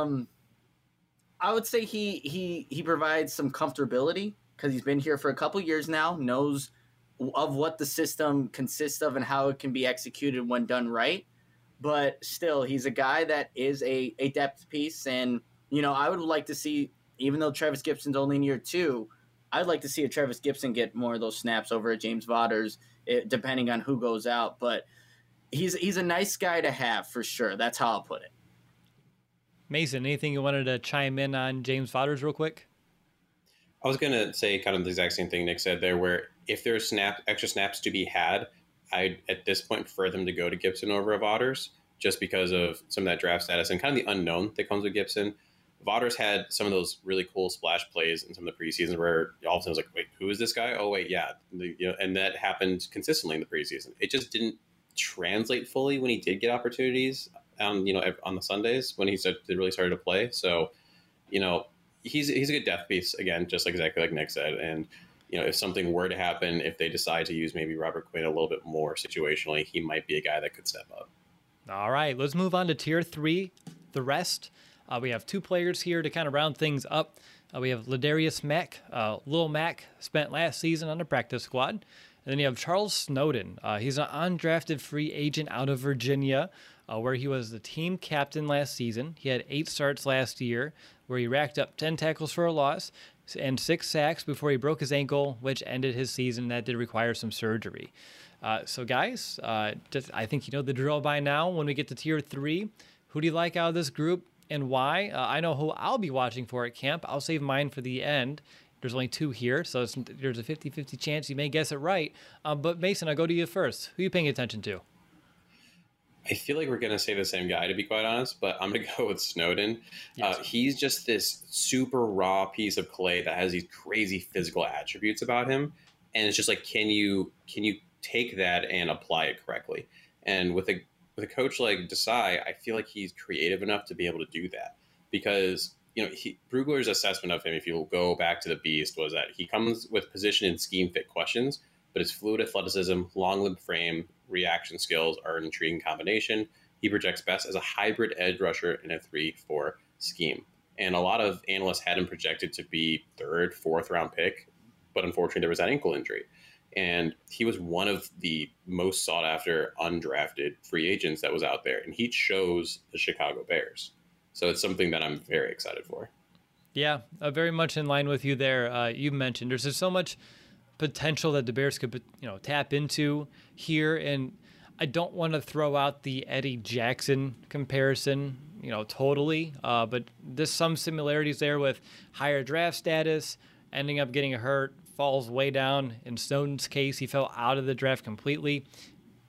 I would say he provides some comfortability because he's been here for a couple years now, knows of what the system consists of and how it can be executed when done right. But still, he's a guy that is a depth piece. And, I would like to see, even though Travis Gibson's only in year 2, I'd like to see a Travis Gibson get more of those snaps over at James Vaughters, depending on who goes out. But he's a nice guy to have for sure. That's how I'll put it. Mason, anything you wanted to chime in on James Vaughters real quick? I was going to say kind of the exact same thing Nick said there, where if there's extra snaps to be had, I'd at this point prefer them to go to Gibson over Vaughters, just because of some of that draft status and kind of the unknown that comes with Gibson. Vaughters had some of those really cool splash plays in some of the preseasons where all of a sudden it was like, wait, who is this guy? Oh, wait, yeah. And that happened consistently in the preseason. It just didn't translate fully when he did get opportunities on the Sundays when he really started to play. So, he's a good depth piece, again, just exactly like Nick said. And, if something were to happen, if they decide to use maybe Robert Quinn a little bit more situationally, he might be a guy that could step up. All right, let's move on to tier 3, the rest. We have 2 players here to kind of round things up. We have Ladarius Mack. Lil Mack spent last season on the practice squad. And then you have Charles Snowden. He's an undrafted free agent out of Virginia, where he was the team captain last season. He had 8 starts last year, where he racked up 10 tackles for a loss and 6 sacks before he broke his ankle, which ended his season. That did require some surgery. So guys, I think you know the drill by now. When we get to tier 3, who do you like out of this group and why? I know who I'll be watching for at camp. I'll save mine for the end. There's only 2 here, so there's a 50-50 chance you may guess it right. But Mason, I'll go to you first. Who are you paying attention to? I feel like we're going to say the same guy, to be quite honest, but I'm going to go with Snowden. Yes. He's just this super raw piece of clay that has these crazy physical attributes about him. And it's just like, can you take that and apply it correctly? And with a coach like Desai, I feel like he's creative enough to be able to do that, because Brugler's assessment of him, if you go back to the Beast, was that he comes with position and scheme fit questions, but his fluid athleticism, long limb frame, reaction skills are an intriguing combination. He projects best as a hybrid edge rusher in a 3-4 scheme. And a lot of analysts had him projected to be 3rd, 4th round pick, but unfortunately there was that ankle injury. And he was one of the most sought after undrafted free agents that was out there. And he chose the Chicago Bears. So it's something that I'm very excited for. Yeah, very much in line with you there. You mentioned there's just so much potential that the Bears could, tap into here. And I don't want to throw out the Eddie Jackson comparison, totally. But there's some similarities there with higher draft status, ending up getting hurt, falls way down. In Snowden's case, he fell out of the draft completely.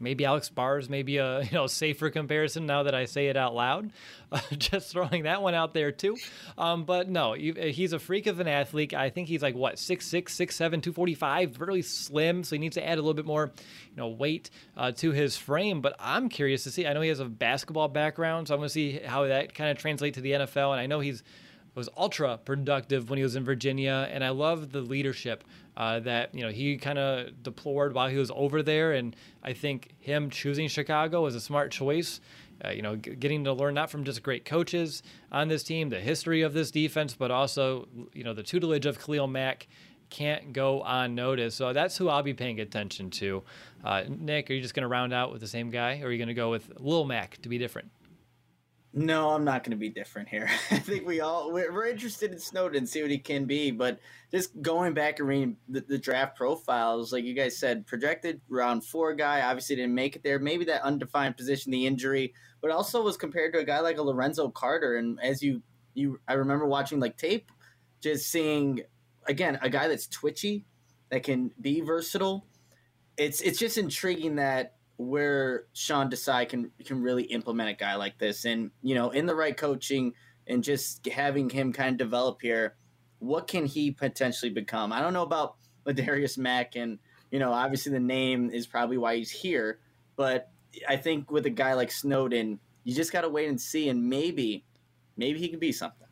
Maybe Alex Barr's maybe a safer comparison now that I say it out loud. Just throwing that one out there too. But no, he's a freak of an athlete. I think he's like what 6'6", 6'7", 245, really slim. So he needs to add a little bit more, weight to his frame. But I'm curious to see. I know he has a basketball background, so I'm going to see how that kind of translates to the NFL. And I know was ultra productive when he was in Virginia, and I love the leadership that he kind of deplored while he was over there. And I think him choosing Chicago was a smart choice. Getting to learn not from just great coaches on this team, the history of this defense, but also the tutelage of Khalil Mack can't go unnoticed. So that's who I'll be paying attention to. Nick, are you just going to round out with the same guy, or are you going to go with Lil Mac to be different? No, I'm not going to be different here. I think we're interested in Snowden, see what he can be, but just going back and reading the draft profiles, like you guys said, projected round 4 guy, obviously didn't make it there. Maybe that undefined position, the injury, but also was compared to a guy like a Lorenzo Carter. And as I remember watching like tape, just seeing again a guy that's twitchy, that can be versatile. It's just intriguing that where Sean Desai can really implement a guy like this, and in the right coaching and just having him kind of develop here, what can he potentially become? I don't know about Ladarius Mack, and obviously the name is probably why he's here, but I think with a guy like Snowden, you just got to wait and see, and maybe he can be something.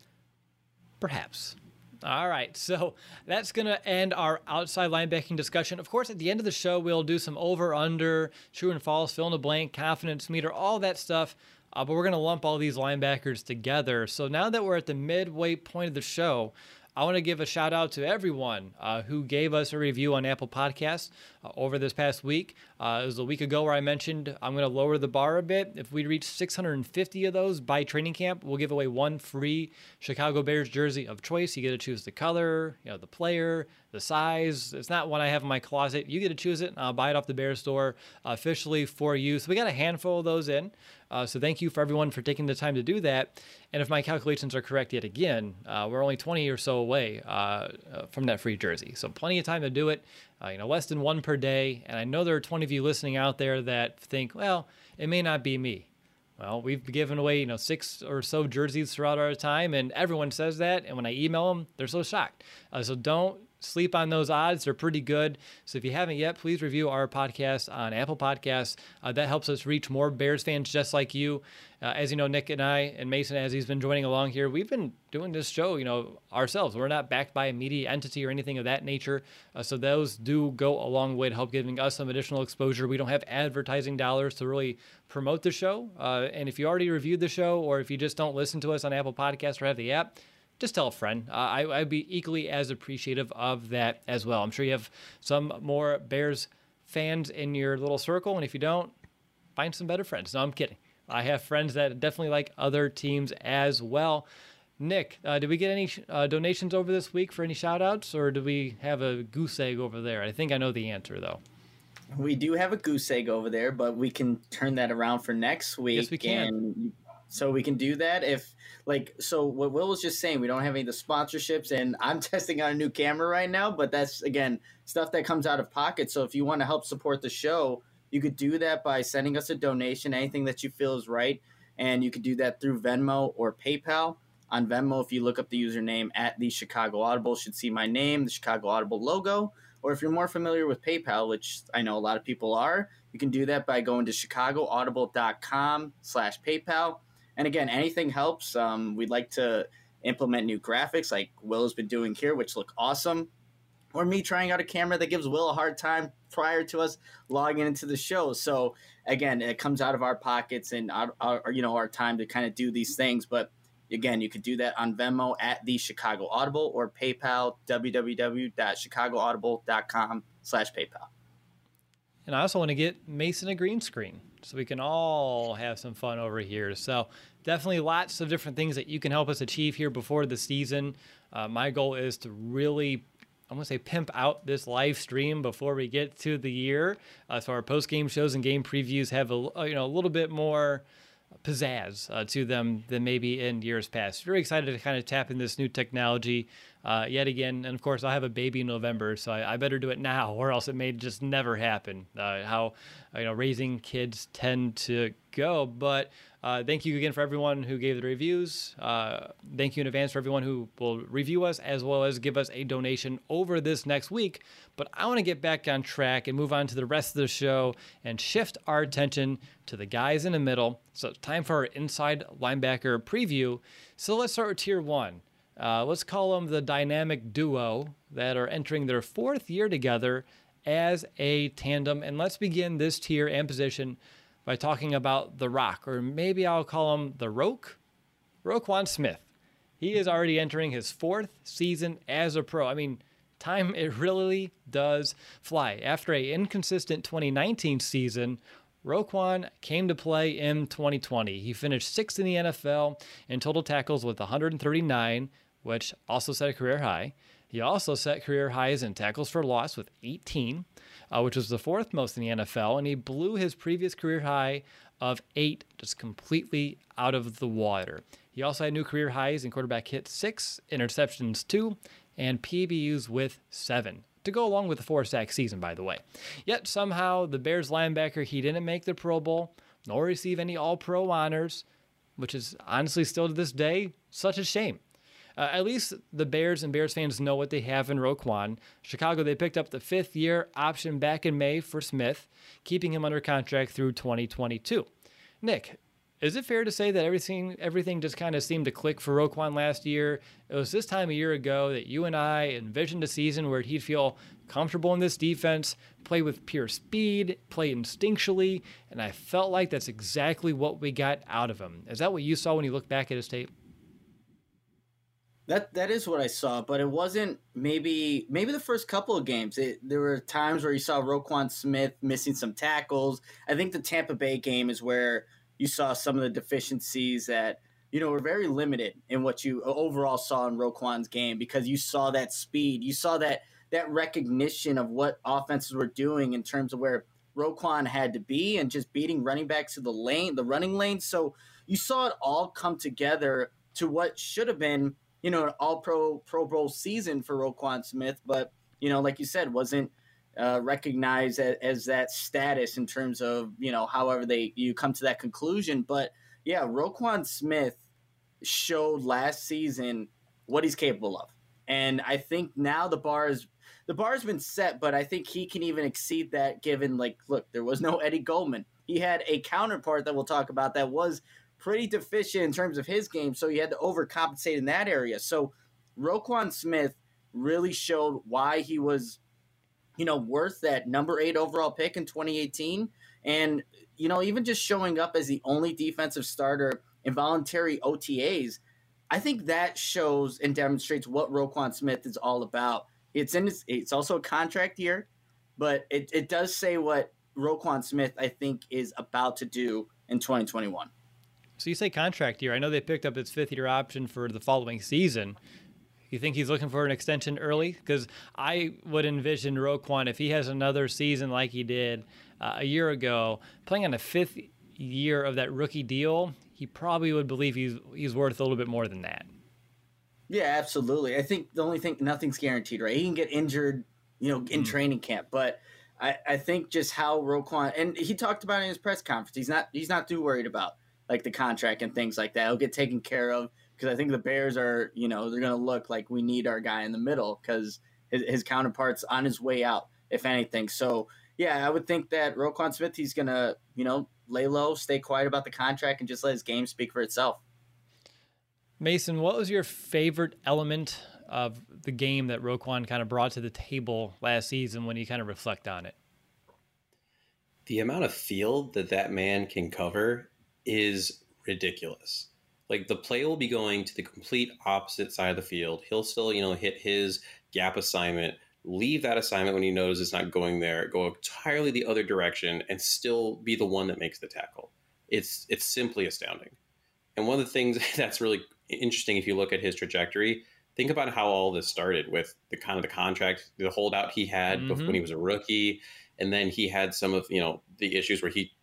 Perhaps. All right, so that's going to end our outside linebacking discussion. Of course, at the end of the show, we'll do some over-under, true and false, fill in the blank, confidence meter, all that stuff. But we're going to lump all these linebackers together. So now that we're at the midway point of the show, I want to give a shout out to everyone who gave us a review on Apple Podcasts over this past week. It was a week ago where I mentioned I'm going to lower the bar a bit. If we reach 650 of those by training camp, we'll give away one free Chicago Bears jersey of choice. You get to choose the color, the player, the size. It's not one I have in my closet. You get to choose it, and I'll buy it off the Bears store officially for you. So we got a handful of those in. So thank you for everyone for taking the time to do that. And if my calculations are correct yet again, we're only 20 or so away from that free jersey. So plenty of time to do it, less than one per day. And I know there are 20 of you listening out there that think, well, it may not be me. Well, we've given away, 6 or so jerseys throughout our time, and everyone says that. And when I email them, they're so shocked. So don't sleep on those odds. They're pretty good. So if you haven't yet, please review our podcast on Apple Podcasts. That helps us reach more Bears fans just like you. As you know, Nick and I, and Mason, as he's been joining along here, we've been doing this show, ourselves. We're not backed by a media entity or anything of that nature. So those do go a long way to help giving us some additional exposure. We don't have advertising dollars to really promote the show. And if you already reviewed the show, or if you just don't listen to us on Apple Podcasts or have the app, just tell a friend. I'd be equally as appreciative of that as well. I'm sure you have some more Bears fans in your little circle, and if you don't, find some better friends. No, I'm kidding. I have friends that definitely like other teams as well. Nick, did we get any donations over this week for any shout-outs, or do we have a goose egg over there? I think I know the answer, though. We do have a goose egg over there, but we can turn that around for next week. Yes, we can. So we can do that so what Will was just saying, we don't have any of the sponsorships, and I'm testing out a new camera right now, but that's, again, stuff that comes out of pocket. So if you want to help support the show, you could do that by sending us a donation, anything that you feel is right. And you could do that through Venmo or PayPal. On Venmo, if you look up the username at the Chicago Audible, should see my name, the Chicago Audible logo. Or if you're more familiar with PayPal, which I know a lot of people are, you can do that by going to chicagoaudible.com/PayPal. And again, anything helps. We'd like to implement new graphics like Will has been doing here, which look awesome. Or me trying out a camera that gives Will a hard time prior to us logging into the show. So again, it comes out of our pockets and our time to kind of do these things. But again, you could do that on Venmo at the Chicago Audible, or PayPal, www.chicagoaudible.com/PayPal. And I also want to get Mason a green screen so we can all have some fun over here. So definitely lots of different things that you can help us achieve here before the season. My goal is to really, I'm going to say, pimp out this live stream before we get to the year. So our post-game shows and game previews have a little bit more pizzazz to them than maybe in years past. Very excited to kind of tap in this new technology yet again. And of course, I have a baby in November, so I better do it now, or else it may just never happen. How raising kids tend to go. But thank you again for everyone who gave the reviews. Thank you in advance for everyone who will review us as well as give us a donation over this next week. But I want to get back on track and move on to the rest of the show and shift our attention to the guys in the middle. So it's time for our inside linebacker preview. So let's start with tier 1. Let's call them the dynamic duo that are entering their 4th year together as a tandem. And let's begin this tier and position by talking about the Rock, or maybe I'll call him the Roque, Roquan Smith. He is already entering his 4th season as a pro. I mean, time, it really does fly. After an inconsistent 2019 season, Roquan came to play in 2020. He finished 6th in the NFL in total tackles with 139, which also set a career high. He also set career highs in tackles for loss with 18, which was the 4th most in the NFL, and he blew his previous career high of 8 just completely out of the water. He also had new career highs in quarterback hits 6, interceptions 2, and PBUs with 7, to go along with the 4-sack season, by the way. Yet somehow the Bears linebacker, he didn't make the Pro Bowl, nor receive any All-Pro honors, which is honestly still to this day such a shame. At least the Bears and Bears fans know what they have in Roquan. Chicago, they picked up the 5th-year option back in May for Smith, keeping him under contract through 2022. Nick, is it fair to say that everything just kind of seemed to click for Roquan last year? It was this time a year ago that you and I envisioned a season where he'd feel comfortable in this defense, play with pure speed, play instinctually, and I felt like that's exactly what we got out of him. Is that what you saw when you looked back at his tape? That is what I saw, but it wasn't maybe the first couple of games. There were times where you saw Roquan Smith missing some tackles. I think the Tampa Bay game is where you saw some of the deficiencies that, were very limited in what you overall saw in Roquan's game, because you saw that speed. You saw that recognition of what offenses were doing in terms of where Roquan had to be and just beating running backs to the running lane. So you saw it all come together to what should have been, an all-pro Pro Bowl season for Roquan Smith, but, like you said, wasn't recognized as that status in terms of, however you come to that conclusion. But, yeah, Roquan Smith showed last season what he's capable of. And I think now the bar has been set, but I think he can even exceed that given, look, there was no Eddie Goldman. He had a counterpart that we'll talk about that was pretty deficient in terms of his game, so he had to overcompensate in that area. So Roquan Smith really showed why he was, worth that number 8 overall pick in 2018. And, even just showing up as the only defensive starter in voluntary OTAs, I think that shows and demonstrates what Roquan Smith is all about. It's also a contract year, but it does say what Roquan Smith, I think, is about to do in 2021. So you say contract year. I know they picked up his 5th-year option for the following season. You think he's looking for an extension early? Because I would envision Roquan, if he has another season like he did a year ago, playing on the 5th year of that rookie deal, he probably would believe he's worth a little bit more than that. Yeah, absolutely. I think the only thing, nothing's guaranteed, right? He can get injured, in training camp, but I think just how Roquan, and he talked about it in his press conference, he's not too worried about the contract and things like that. He'll get taken care of, because I think the Bears are, they're going to look like we need our guy in the middle, because his counterpart's on his way out, if anything. So, yeah, I would think that Roquan Smith, he's going to, lay low, stay quiet about the contract, and just let his game speak for itself. Mason, what was your favorite element of the game that Roquan kind of brought to the table last season when you kind of reflect on it? The amount of field that man can cover is ridiculous. The play will be going to the complete opposite side of the field. He'll still, hit his gap assignment, leave that assignment when he knows it's not going there, go entirely the other direction, and still be the one that makes the tackle. It's simply astounding. And one of the things that's really interesting, if you look at his trajectory, think about how all this started with the contract, the holdout he had when he was a rookie. And then he had some of, the issues where he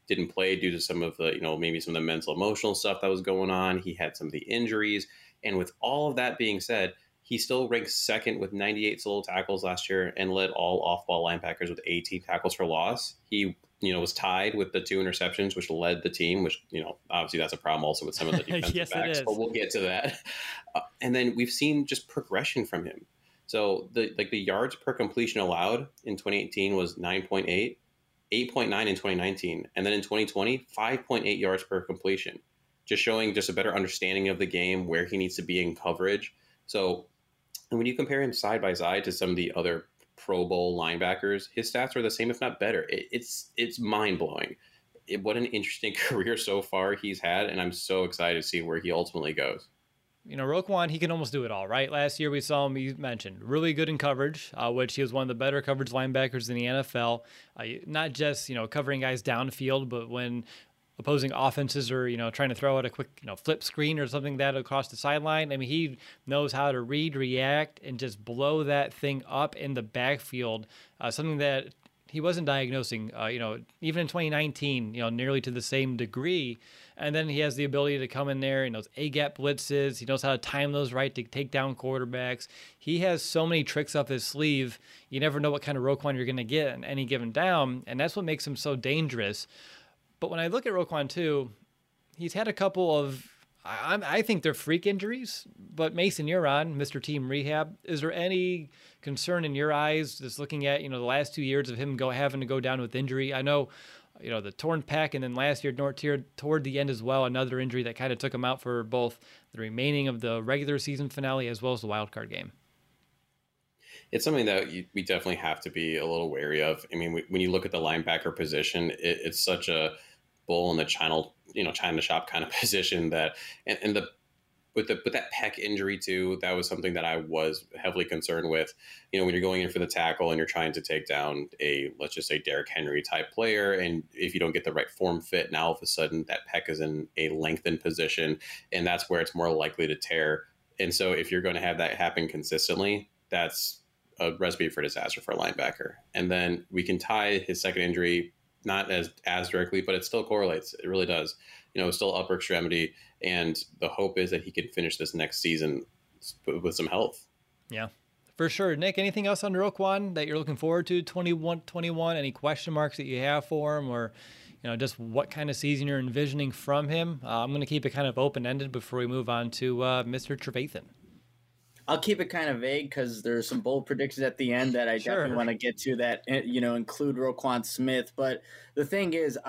didn't play due to some of the, maybe some of the mental, emotional stuff that was going on. He had some of the injuries. And with all of that being said, he still ranks second with 98 solo tackles last year and led all off-ball linebackers with 18 tackles for loss. He, was tied with the 2 interceptions, which led the team, which, obviously that's a problem also with some of the defensive Yes, backs, but we'll get to that. And then we've seen just progression from him. So the yards per completion allowed in 2018 was 9.8, 8.9 in 2019. And then in 2020, 5.8 yards per completion, just showing just a better understanding of the game, where he needs to be in coverage. So when you compare him side by side to some of the other Pro Bowl linebackers, his stats are the same, if not better. It's mind blowing. What an interesting career so far he's had, and I'm so excited to see where he ultimately goes. Roquan, he can almost do it all, right? Last year we saw him, you mentioned, really good in coverage, which he was one of the better coverage linebackers in the NFL. Not just, covering guys downfield, but when opposing offenses are, trying to throw out a quick, flip screen or something that across the sideline. I mean, he knows how to read, react, and just blow that thing up in the backfield, something that he wasn't diagnosing, even in 2019, nearly to the same degree. And then he has the ability to come in there, he knows A-gap blitzes. He knows how to time those right to take down quarterbacks. He has so many tricks up his sleeve. You never know what kind of Roquan you're going to get in any given down, and that's what makes him so dangerous. But when I look at Roquan too, he's had a couple of, I think they're freak injuries. But Mason, you're on Mr. Team Rehab. Is there any concern in your eyes, just looking at the last 2 years of him having to go down with injury? I know, the torn pec, and then last year toward the end as well, another injury that kind of took him out for both the remaining of the regular season finale as well as the wild card game. It's something that we definitely have to be a little wary of. I mean, when you look at the linebacker position, it's such a bull in the China shop kind of position that, and with that pec injury too, that was something that I was heavily concerned with. When you're going in for the tackle and you're trying to take down let's just say Derrick Henry type player, and if you don't get the right form fit, now all of a sudden that pec is in a lengthened position, and that's where it's more likely to tear. And so if you're going to have that happen consistently, that's a recipe for disaster for a linebacker. And then we can tie his second injury, not as directly, but it still correlates. It really does. It's still upper extremity, and the hope is that he can finish this next season with some health. Yeah, for sure. Nick, anything else on Roquan that you're looking forward to 21? Any question marks that you have for him, or just what kind of season you're envisioning from him? I'm going to keep it kind of open-ended before we move on to Mr. Trevathan. I'll keep it kind of vague because there's some bold predictions at the end that I definitely want to get to that, include Roquan Smith. But the thing is,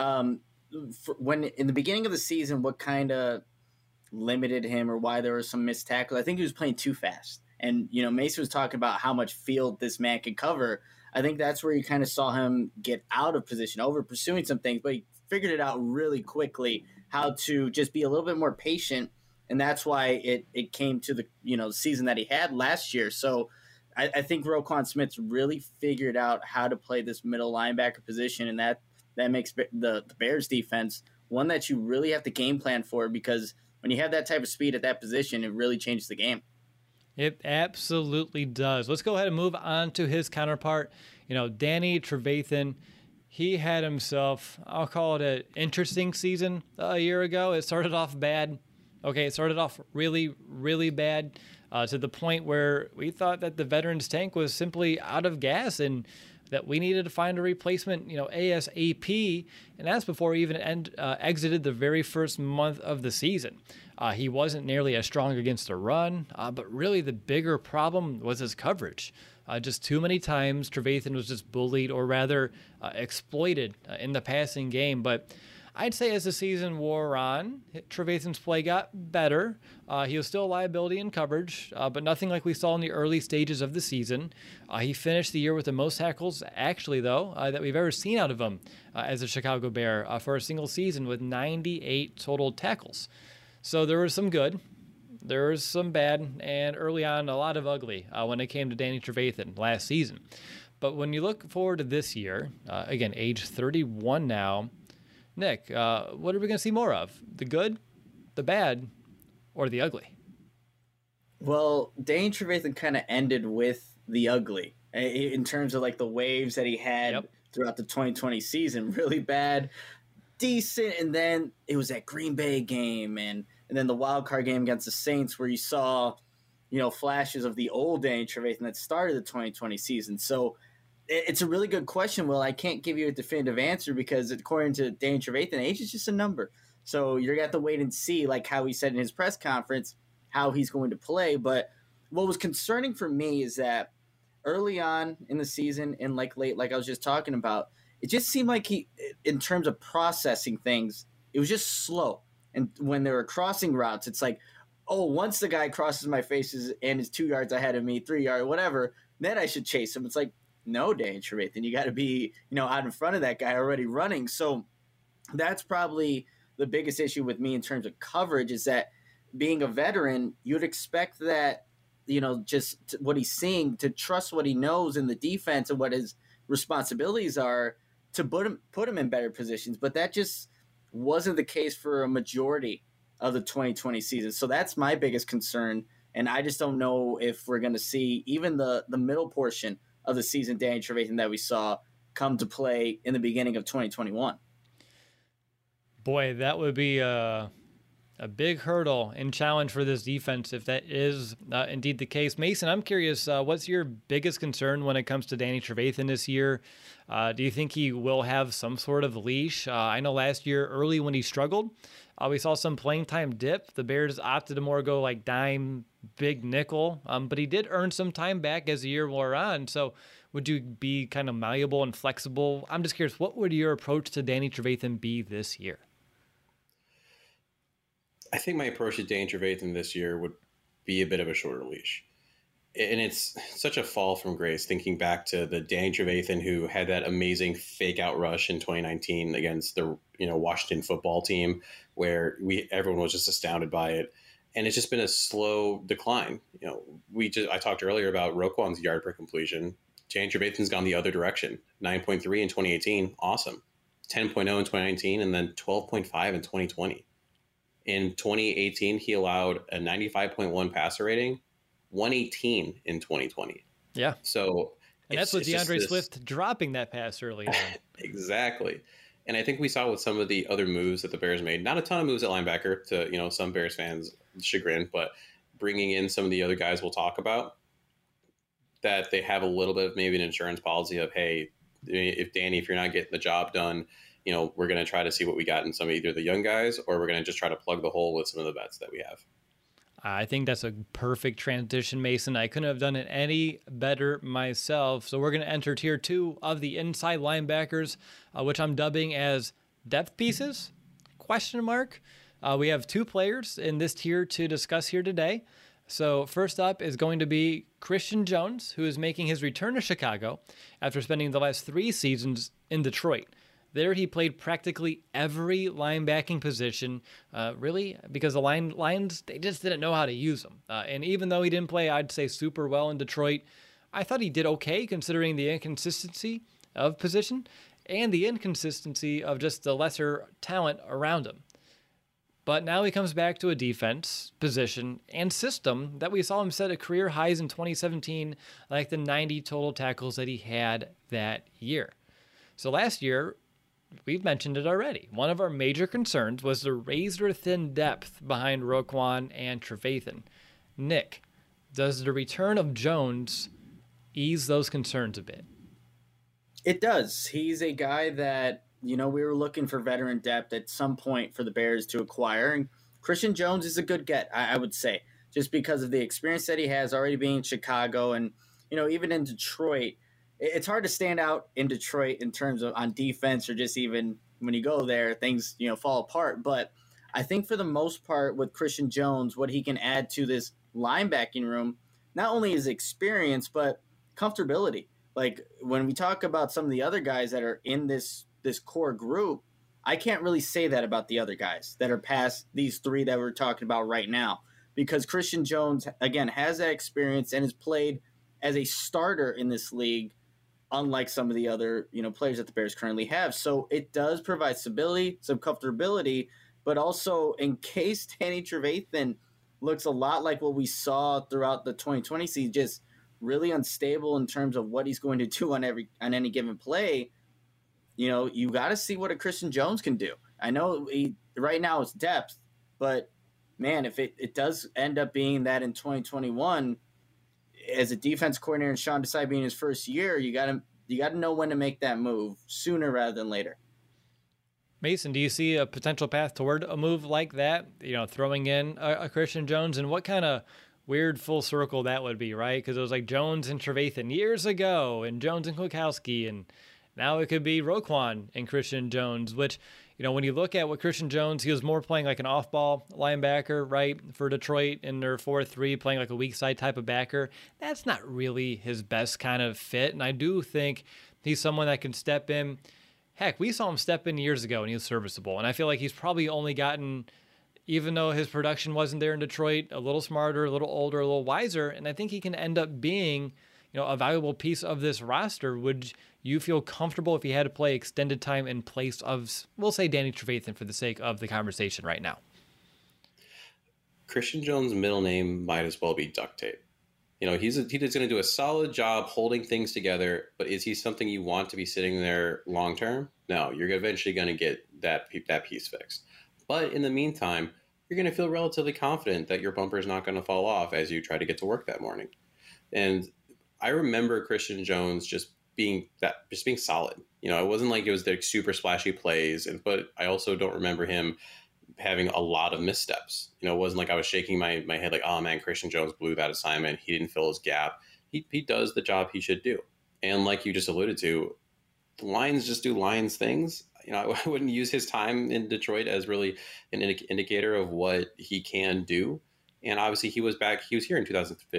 when in the beginning of the season, what kind of limited him or why there were some missed tackles? I think he was playing too fast. And, Mason was talking about how much field this man could cover. I think that's where you kind of saw him get out of position, over pursuing some things, but he figured it out really quickly how to just be a little bit more patient. And that's why it came to the season that he had last year. So I think Roquan Smith's really figured out how to play this middle linebacker position, and that makes the Bears defense one that you really have to game plan for, because when you have that type of speed at that position, it really changes the game. It absolutely does. Let's go ahead and move on to his counterpart. Danny Trevathan. He had himself, I'll call it an interesting season a year ago. It started off bad. Okay, it started off really, really bad to the point where we thought that the veterans tank was simply out of gas and that we needed to find a replacement, ASAP. And that's before he even exited the very first month of the season. He wasn't nearly as strong against the run, but really the bigger problem was his coverage. Just too many times Trevathan was just bullied, or rather exploited in the passing game. But I'd say as the season wore on, Trevathan's play got better. He was still a liability in coverage, but nothing like we saw in the early stages of the season. He finished the year with the most tackles, actually, though, that we've ever seen out of him as a Chicago Bear for a single season, with 98 total tackles. So there was some good, there was some bad, and early on, a lot of ugly when it came to Danny Trevathan last season. But when you look forward to this year, again, age 31 now, Nick, what are we going to see more of? The good, the bad, or the ugly? Well, Danny Trevathan kind of ended with the ugly in terms of like the waves that he had throughout the 2020 season. Really bad. decent, and then it was that Green Bay game, and then the wild card game against the Saints where you saw, flashes of the old Danny Trevathan that started the 2020 season. So it's a really good question. Well, I can't give you a definitive answer because according to Danny Trevathan, age is just a number. So you're going to have to wait and see, like how he said in his press conference, how he's going to play. But what was concerning for me is that early on in the season and late, like I was just talking about, it just seemed like he, in terms of processing things, it was just slow. And when they were crossing routes, it's like, oh, once the guy crosses my faces and is 2 yards ahead of me, 3 yards, whatever, then I should chase him. It's like, no, Danny Trevathan, you got to be, out in front of that guy already running. So that's probably the biggest issue with me in terms of coverage is that being a veteran, you'd expect that, just what he's seeing, to trust what he knows in the defense and what his responsibilities are to put him in better positions. But that just wasn't the case for a majority of the 2020 season. So that's my biggest concern. And I just don't know if we're going to see even the middle portion of the season Danny Trevathan that we saw come to play in the beginning of 2021. Boy, that would be a big hurdle and challenge for this defense if that is indeed the case. Mason, I'm curious, what's your biggest concern when it comes to Danny Trevathan this year? Do you think he will have some sort of leash? I know last year early when he struggled, we saw some playing time dip. The Bears opted to more go like dime, big nickel, but he did earn some time back as the year wore on. So would you be kind of malleable and flexible? I'm just curious, what would your approach to Danny Trevathan be this year? I think my approach to Danny Trevathan this year would be a bit of a shorter leash. And it's such a fall from grace thinking back to the Danny Trevathan who had that amazing fake out rush in 2019 against the Washington football team where everyone was just astounded by it. And it's just been a slow decline. I talked earlier about Roquan's yard per completion. Danny Trevathan's gone the other direction. 9.3 in 2018, awesome. 10.0 in 2019, and then 12.5 in 2020. In 2018, he allowed a 95.1 passer rating, 118 in 2020. Yeah. So and that's with DeAndre Swift dropping that pass early on. Exactly. And I think we saw with some of the other moves that the Bears made, not a ton of moves at linebacker to, some Bears fans' chagrin, but bringing in some of the other guys we'll talk about, that they have a little bit of maybe an insurance policy of, hey, if you're not getting the job done, we're going to try to see what we got in some of either the young guys, or we're going to just try to plug the hole with some of the vets that we have. I think that's a perfect transition, Mason. I couldn't have done it any better myself. So we're going to enter tier 2 of the inside linebackers, which I'm dubbing as depth pieces, ? We have 2 players in this tier to discuss here today. So first up is going to be Christian Jones, who is making his return to Chicago after spending the last 3 seasons in Detroit. There he played practically every linebacking position, really, because the Lions, they just didn't know how to use him. And even though he didn't play, I'd say, super well in Detroit, I thought he did okay considering the inconsistency of position and the inconsistency of just the lesser talent around him. But now he comes back to a defense, position, and system that we saw him set at career highs in 2017, like the 90 total tackles that he had that year. So last year, we've mentioned it already. One of our major concerns was the razor-thin depth behind Roquan and Trevathan. Nick, does the return of Jones ease those concerns a bit? It does. He's a guy that, we were looking for veteran depth at some point for the Bears to acquire. And Christian Jones is a good get, I would say, just because of the experience that he has already being in Chicago and, even in Detroit. It's hard to stand out in Detroit in terms of on defense or just even when you go there, things, fall apart. But I think for the most part with Christian Jones, what he can add to this linebacking room, not only his experience, but comfortability. Like when we talk about some of the other guys that are in this core group, I can't really say that about the other guys that are past these 3 that we're talking about right now, because Christian Jones, again, has that experience and has played as a starter in this league, unlike some of the other, players that the Bears currently have. So it does provide stability, some comfortability, but also in case Danny Trevathan looks a lot like what we saw throughout the 2020 season, just really unstable in terms of what he's going to do on any given play. You got to see what a Christian Jones can do. I know right now it's depth, but man, if it does end up being that in 2021, as a defense coordinator and Sean Desai being his first year, you gotta know when to make that move sooner rather than later. Mason, do you see a potential path toward a move like that? Throwing in a Christian Jones, and what kind of weird full circle that would be, right? Because it was like Jones and Trevathan years ago, and Jones and Kwiatkowski, and now it could be Roquan and Christian Jones, which, when you look at what Christian Jones, he was more playing like an off-ball linebacker, right, for Detroit in their 4-3, playing like a weak side type of backer. That's not really his best kind of fit, and I do think he's someone that can step in. Heck, we saw him step in years ago and he was serviceable. And I feel like he's probably only gotten, even though his production wasn't there in Detroit, a little smarter, a little older, a little wiser. And I think he can end up being, a valuable piece of this roster. Would you feel comfortable if he had to play extended time in place of, we'll say, Danny Trevathan for the sake of the conversation right now? Christian Jones' middle name might as well be duct tape. He's going to do a solid job holding things together, but is he something you want to be sitting there long term? No, you're eventually going to get that piece fixed. But in the meantime, you're going to feel relatively confident that your bumper is not going to fall off as you try to get to work that morning. And I remember Christian Jones just being solid. It wasn't like it was the super splashy plays, but I also don't remember him having a lot of missteps. It wasn't like I was shaking my head like, oh man, Christian Jones blew that assignment. He didn't fill his gap. He does the job he should do. And like you just alluded to, the Lions just do Lions things. I wouldn't use his time in Detroit as really an indicator of what he can do. And obviously he was here in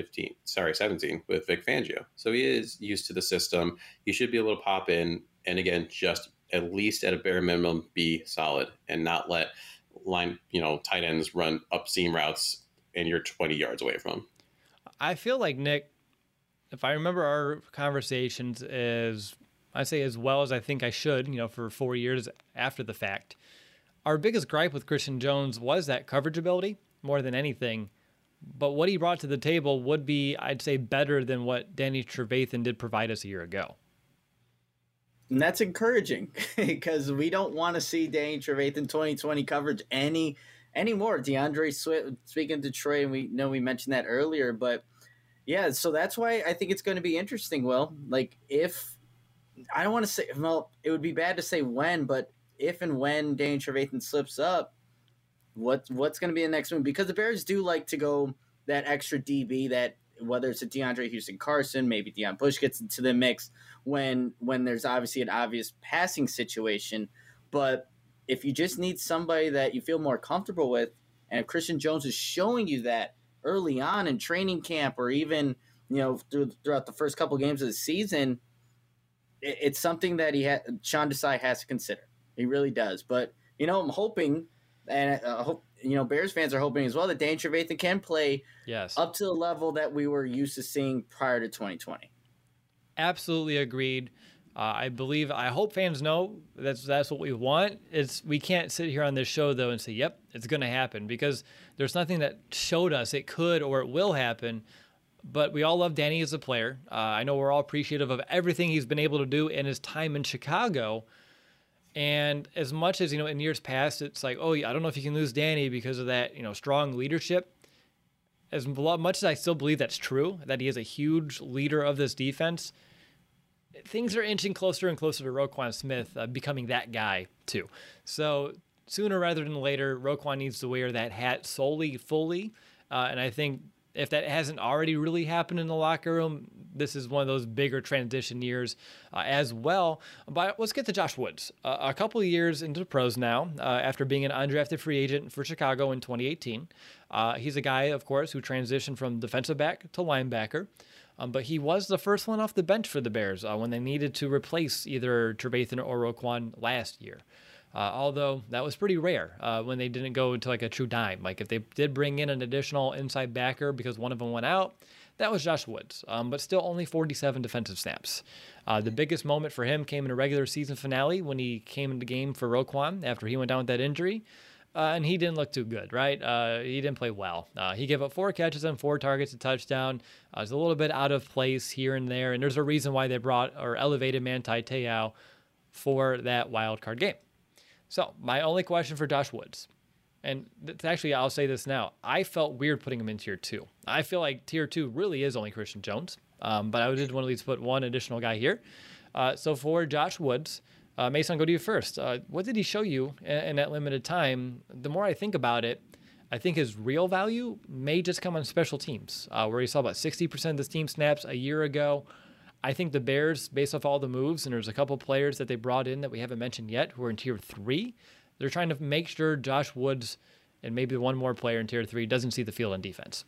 17 with Vic Fangio. So he is used to the system. He should be able to pop in and again, just at least at a bare minimum, be solid and not let tight ends run up seam routes and you're 20 yards away from them. I feel like, Nick, if I remember our conversations I say as well as I think I should, for 4 years after the fact, our biggest gripe with Christian Jones was that coverage ability more than anything. But what he brought to the table would be, I'd say, better than what Danny Trevathan did provide us a year ago. And that's encouraging because we don't want to see Danny Trevathan 2020 coverage anymore. DeAndre Swift, speaking of Detroit, and we know we mentioned that earlier, but yeah, so that's why I think it's going to be interesting. Well, like if I don't want to say, well, it would be bad to say when, but if and when Danny Trevathan slips up, what's going to be the next move? Because the Bears do like to go that extra DB, that whether it's a DeAndre Houston Carson, maybe Deion Bush gets into the mix when there's obviously an obvious passing situation. But if you just need somebody that you feel more comfortable with, and if Christian Jones is showing you that early on in training camp or even throughout the first couple games of the season, it's something that Sean Desai has to consider. He really does. But I'm hoping, and I hope Bears fans are hoping as well, that Danny Trevathan can play up to the level that we were used to seeing prior to 2020. Absolutely agreed. I hope fans know that's what we want. We can't sit here on this show though and say, yep, it's going to happen, because there's nothing that showed us it could or it will happen. But we all love Danny as a player. I know we're all appreciative of everything he's been able to do in his time in Chicago. And as much as, in years past, it's like, oh, I don't know if you can lose Danny because of that, strong leadership. As much as I still believe that's true, that he is a huge leader of this defense, things are inching closer and closer to Roquan Smith becoming that guy too. So sooner rather than later, Roquan needs to wear that hat fully. And I think if that hasn't already really happened in the locker room, this is one of those bigger transition years as well. But let's get to Josh Woods. A couple of years into the pros now, after being an undrafted free agent for Chicago in 2018. He's a guy, of course, who transitioned from defensive back to linebacker. But he was the first one off the bench for the Bears when they needed to replace either Trevathan or Roquan last year. Although that was pretty rare when they didn't go into like a true dime. Like if they did bring in an additional inside backer because one of them went out, that was Josh Woods. But still only 47 defensive snaps. The biggest moment for him came in a regular season finale when he came into the game for Roquan after he went down with that injury. And he didn't look too good, right? He didn't play well. He gave up 4 catches and 4 targets, a touchdown. It was a little bit out of place here and there. And there's a reason why they brought or elevated Manti Te'o for that wild card game. So my only question for Josh Woods, and actually I'll say this now, I felt weird putting him in tier 2. I feel like tier 2 really is only Christian Jones, but I did want to at least put one additional guy here. So for Josh Woods, Mason, I'll go to you first. What did he show you in that limited time? The more I think about it, I think his real value may just come on special teams, where he saw about 60% of the team snaps a year ago. I think the Bears, based off all the moves, and there's a couple players that they brought in that we haven't mentioned yet who are in tier 3, they're trying to make sure Josh Woods and maybe one more player in tier 3 doesn't see the field in defense.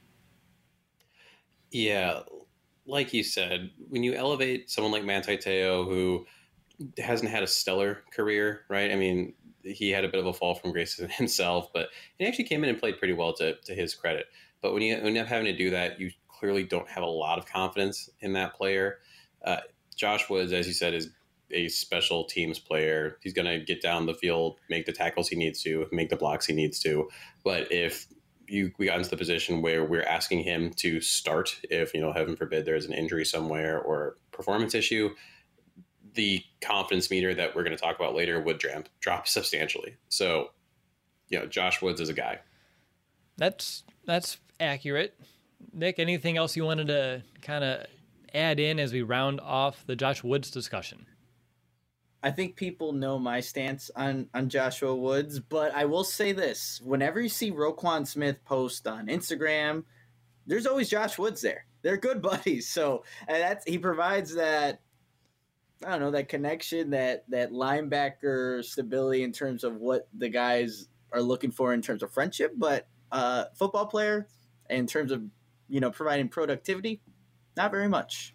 Yeah, like you said, when you elevate someone like Manti Te'o, who hasn't had a stellar career, right? I mean, he had a bit of a fall from grace himself, but he actually came in and played pretty well to his credit. But when you end up having to do that, you clearly don't have a lot of confidence in that player. Josh Woods, as you said, is a special teams player. He's going to get down the field, make the tackles he needs to, make the blocks he needs to. But if we got into the position where we're asking him to start, if, heaven forbid, there's an injury somewhere or performance issue, the confidence meter that we're going to talk about later would drop substantially. So, Josh Woods is a guy. That's accurate. Nick, anything else you wanted to kind of add in as we round off the Josh Woods discussion? I think people know my stance on Joshua Woods, but I will say this. Whenever you see Roquan Smith post on Instagram, there's always Josh Woods there. They're good buddies. So he provides that, I don't know, that connection, that linebacker stability in terms of what the guys are looking for in terms of friendship. But football player, in terms of, providing productivity, not very much.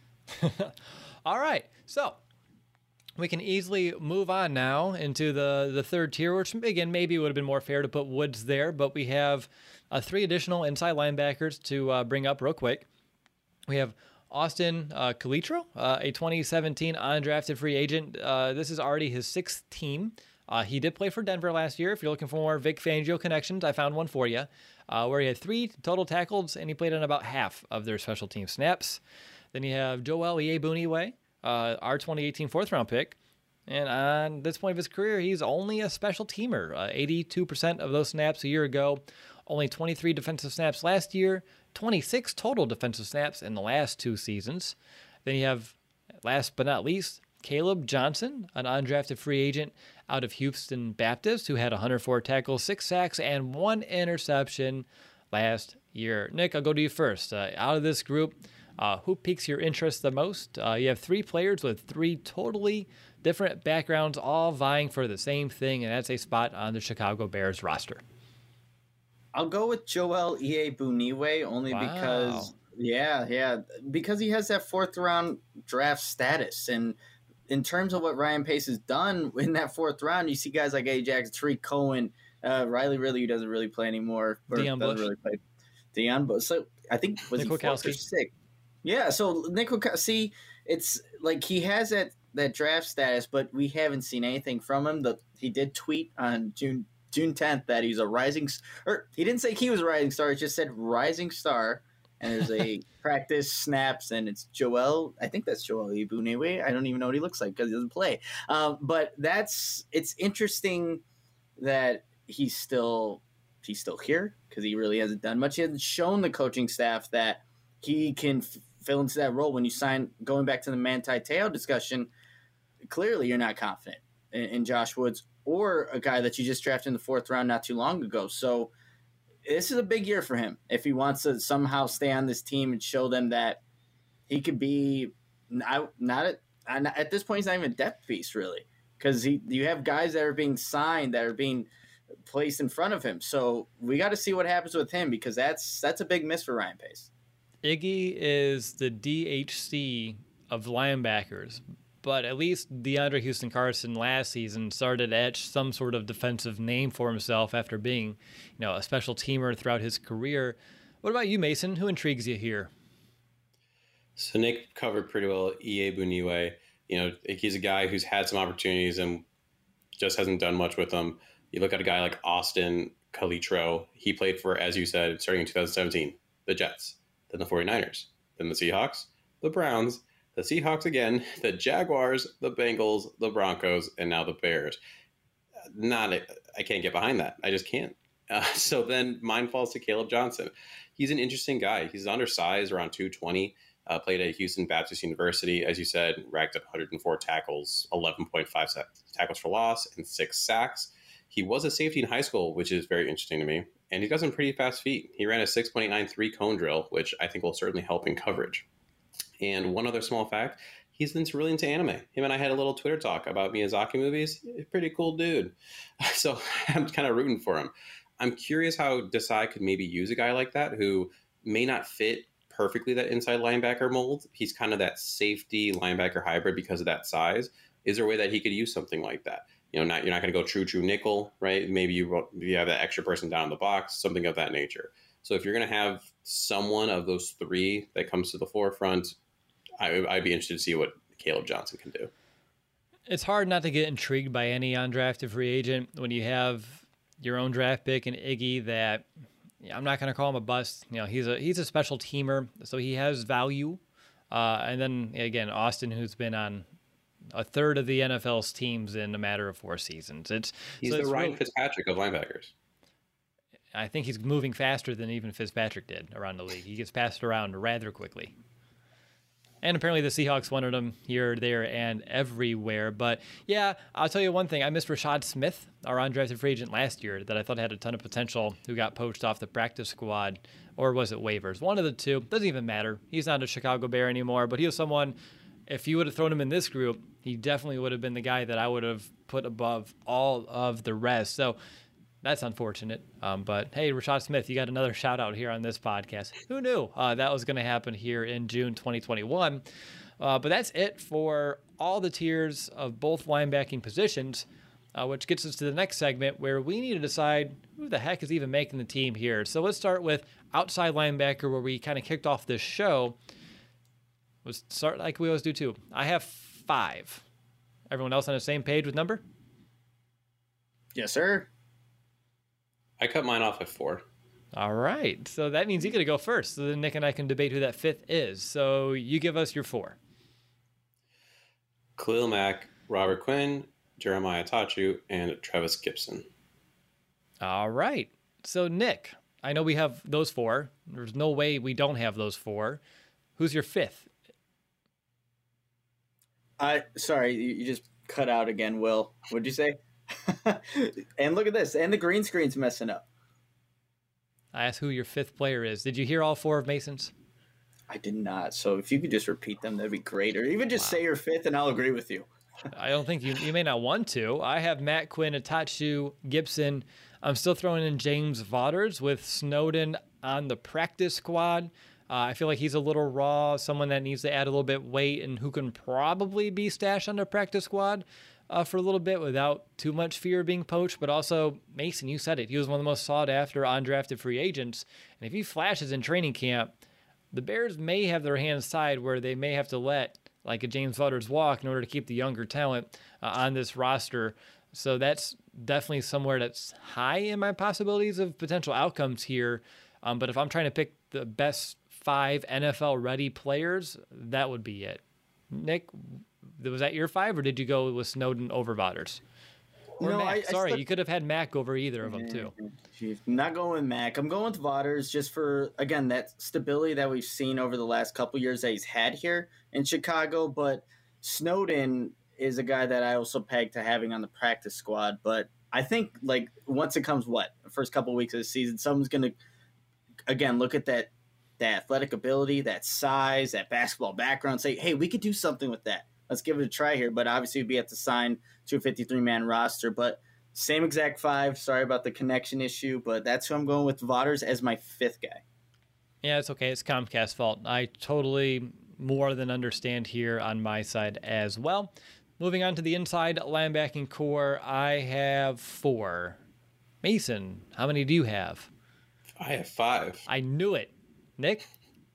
All right. So we can easily move on now into the third tier, which, again, maybe it would have been more fair to put Woods there, but we have 3 additional inside linebackers to bring up real quick. We have Austin Calitro, a 2017 undrafted free agent. This is already his 6th team. He did play for Denver last year. If you're looking for more Vic Fangio connections, I found one for you, where he had 3 total tackles, and he played on about half of their special team snaps. Then you have Joel Iyiegbuniwe, our 2018 4th-round pick. And on this point of his career, he's only a special teamer. 82% of those snaps a year ago, only 23 defensive snaps last year, 26 total defensive snaps in the last 2 seasons. Then you have, last but not least, Caleb Johnson, an undrafted free agent out of Houston Baptist, who had 104 tackles, 6 sacks, and 1 interception last year. Nick, I'll go to you first. Out of this group, who piques your interest the most? You have 3 players with 3 totally different backgrounds, all vying for the same thing, and that's a spot on the Chicago Bears roster. I'll go with Joel Iyiegbuniwe only because, because he has that 4th-round draft status. And in terms of what Ryan Pace has done in that 4th round, you see guys like A. Jackson, Tariq Cohen, Riley Ridley, who doesn't really play anymore. Deion Bush. Really play. Deion Bush. So I think, was Nick he 4th or 6th? Yeah, so Nick Wachowski, see, it's like he has that draft status, but we haven't seen anything from him. He did tweet on June 10th that he's a rising – or he didn't say he was a rising star. It just said rising star, and there's a practice snaps, and it's Joel – I think that's Joel Iyiegbuniwe. I don't even know what he looks like because he doesn't play. But it's interesting that he's still here because he really hasn't done much. He hasn't shown the coaching staff that he can fill into that role. When you sign – going back to the Manti Te'o discussion, clearly you're not confident in Josh Woods or a guy that you just drafted in the 4th round not too long ago. So this is a big year for him if he wants to somehow stay on this team and show them that he could be at this point, he's not even a depth piece really, because you have guys that are being signed that are being placed in front of him. So we got to see what happens with him because that's a big miss for Ryan Pace. Iggy is the DHC of linebackers, but at least DeAndre Houston Carson last season started to etch some sort of defensive name for himself after being, a special teamer throughout his career. What about you, Mason? Who intrigues you here? So Nick covered pretty well Iyiegbuniwe. He's a guy who's had some opportunities and just hasn't done much with them. You look at a guy like Austin Calitro. He played for, as you said, starting in 2017, the Jets, then the 49ers, then the Seahawks, the Browns, the Seahawks again, the Jaguars, the Bengals, the Broncos, and now the Bears. not I can't get behind that. I just can't. So then mine falls to Caleb Johnson. He's an interesting guy. He's undersized, around 220. Played at Houston Baptist University, as you said, racked up 104 tackles, 11.5 tackles for loss, and 6 sacks. He was a safety in high school, which is very interesting to me. And he's got some pretty fast feet. He ran a 6.93 cone drill, which I think will certainly help in coverage. And one other small fact, he's really into anime. Him and I had a little Twitter talk about Miyazaki movies. Pretty cool dude. So I'm kind of rooting for him. I'm curious how Desai could maybe use a guy like that who may not fit perfectly that inside linebacker mold. He's kind of that safety linebacker hybrid because of that size. Is there a way that he could use something like that? You're not going to go true nickel, right? Maybe you have that extra person down in the box, something of that nature. So if you're going to have someone of those three that comes to the forefront, I'd be interested to see what Caleb Johnson can do. It's hard not to get intrigued by any undrafted free agent when you have your own draft pick and Iggy that, I'm not going to call him a bust. He's a special teamer, so he has value. And then again, Austin, who's been on a third of the NFL's teams in a matter of 4 seasons. He's the Ryan Fitzpatrick of linebackers. I think he's moving faster than even Fitzpatrick did around the league. He gets passed around rather quickly. And apparently the Seahawks wanted him here, there, and everywhere. But yeah, I'll tell you one thing. I missed Rashad Smith, our undrafted free agent last year, that I thought had a ton of potential, who got poached off the practice squad. Or was it waivers? One of the two. Doesn't even matter. He's not a Chicago Bear anymore. But he was someone, if you would have thrown him in this group, he definitely would have been the guy that I would have put above all of the rest. So that's unfortunate. But hey, Rashad Smith, you got another shout out here on this podcast. Who knew that was going to happen here in June 2021? But that's it for all the tiers of both linebacking positions, which gets us to the next segment where we need to decide who the heck is even making the team here. So let's start with outside linebacker, where we kind of kicked off this show. Let's start like we always do too. I have 5. Everyone else on the same page with number? Yes, sir. I cut mine off at 4. All right. So that means you got to go first. So then Nick and I can debate who that 5th is. So you give us your 4. Khalil Mack, Robert Quinn, Jeremiah Tachu, and Travis Gibson. All right. So Nick, I know we have those 4. There's no way we don't have those 4. Who's your 5th? Sorry, you just cut out again, Will. What'd you say? And look at this. And the green screen's messing up. I asked who your 5th player is. Did you hear all 4 of Mason's? I did not. So if you could just repeat them, that'd be great. Or even just say your 5th and I'll agree with you. I don't think you may not want to. I have Matt Quinn, Atachu, Gibson. I'm still throwing in James Vaughters with Snowden on the practice squad. I feel like he's a little raw, someone that needs to add a little bit weight and who can probably be stashed on the practice squad for a little bit without too much fear of being poached. But also, Mason, you said it. He was one of the most sought-after undrafted free agents. And if he flashes in training camp, the Bears may have their hands tied where they may have to let like a James Vaughters walk in order to keep the younger talent on this roster. So that's definitely somewhere that's high in my possibilities of potential outcomes here. But if I'm trying to pick the best 5 NFL-ready players, that would be it. Nick, was that your 5, or did you go with Snowden over Vaughters? Or No, Mack. You could have had Mack over either of them, too. I'm not going with Mac. I'm going with Vaughters just for, again, that stability that we've seen over the last couple years that he's had here in Chicago. But Snowden is a guy that I also pegged to having on the practice squad. But I think, like, once it comes, the first couple weeks of the season, someone's going to, again, look at that athletic ability, that size, that basketball background, say, hey, we could do something with that. Let's give it a try here. But obviously, we'd have to sign to a 53-man roster. But same exact 5. Sorry about the connection issue, but that's who I'm going with, Vaughters as my 5th guy. Yeah, it's okay. It's Comcast's fault. I totally more than understand here on my side as well. Moving on to the inside linebacking core, I have 4. Mason, how many do you have? I have 5. I knew it. Nick?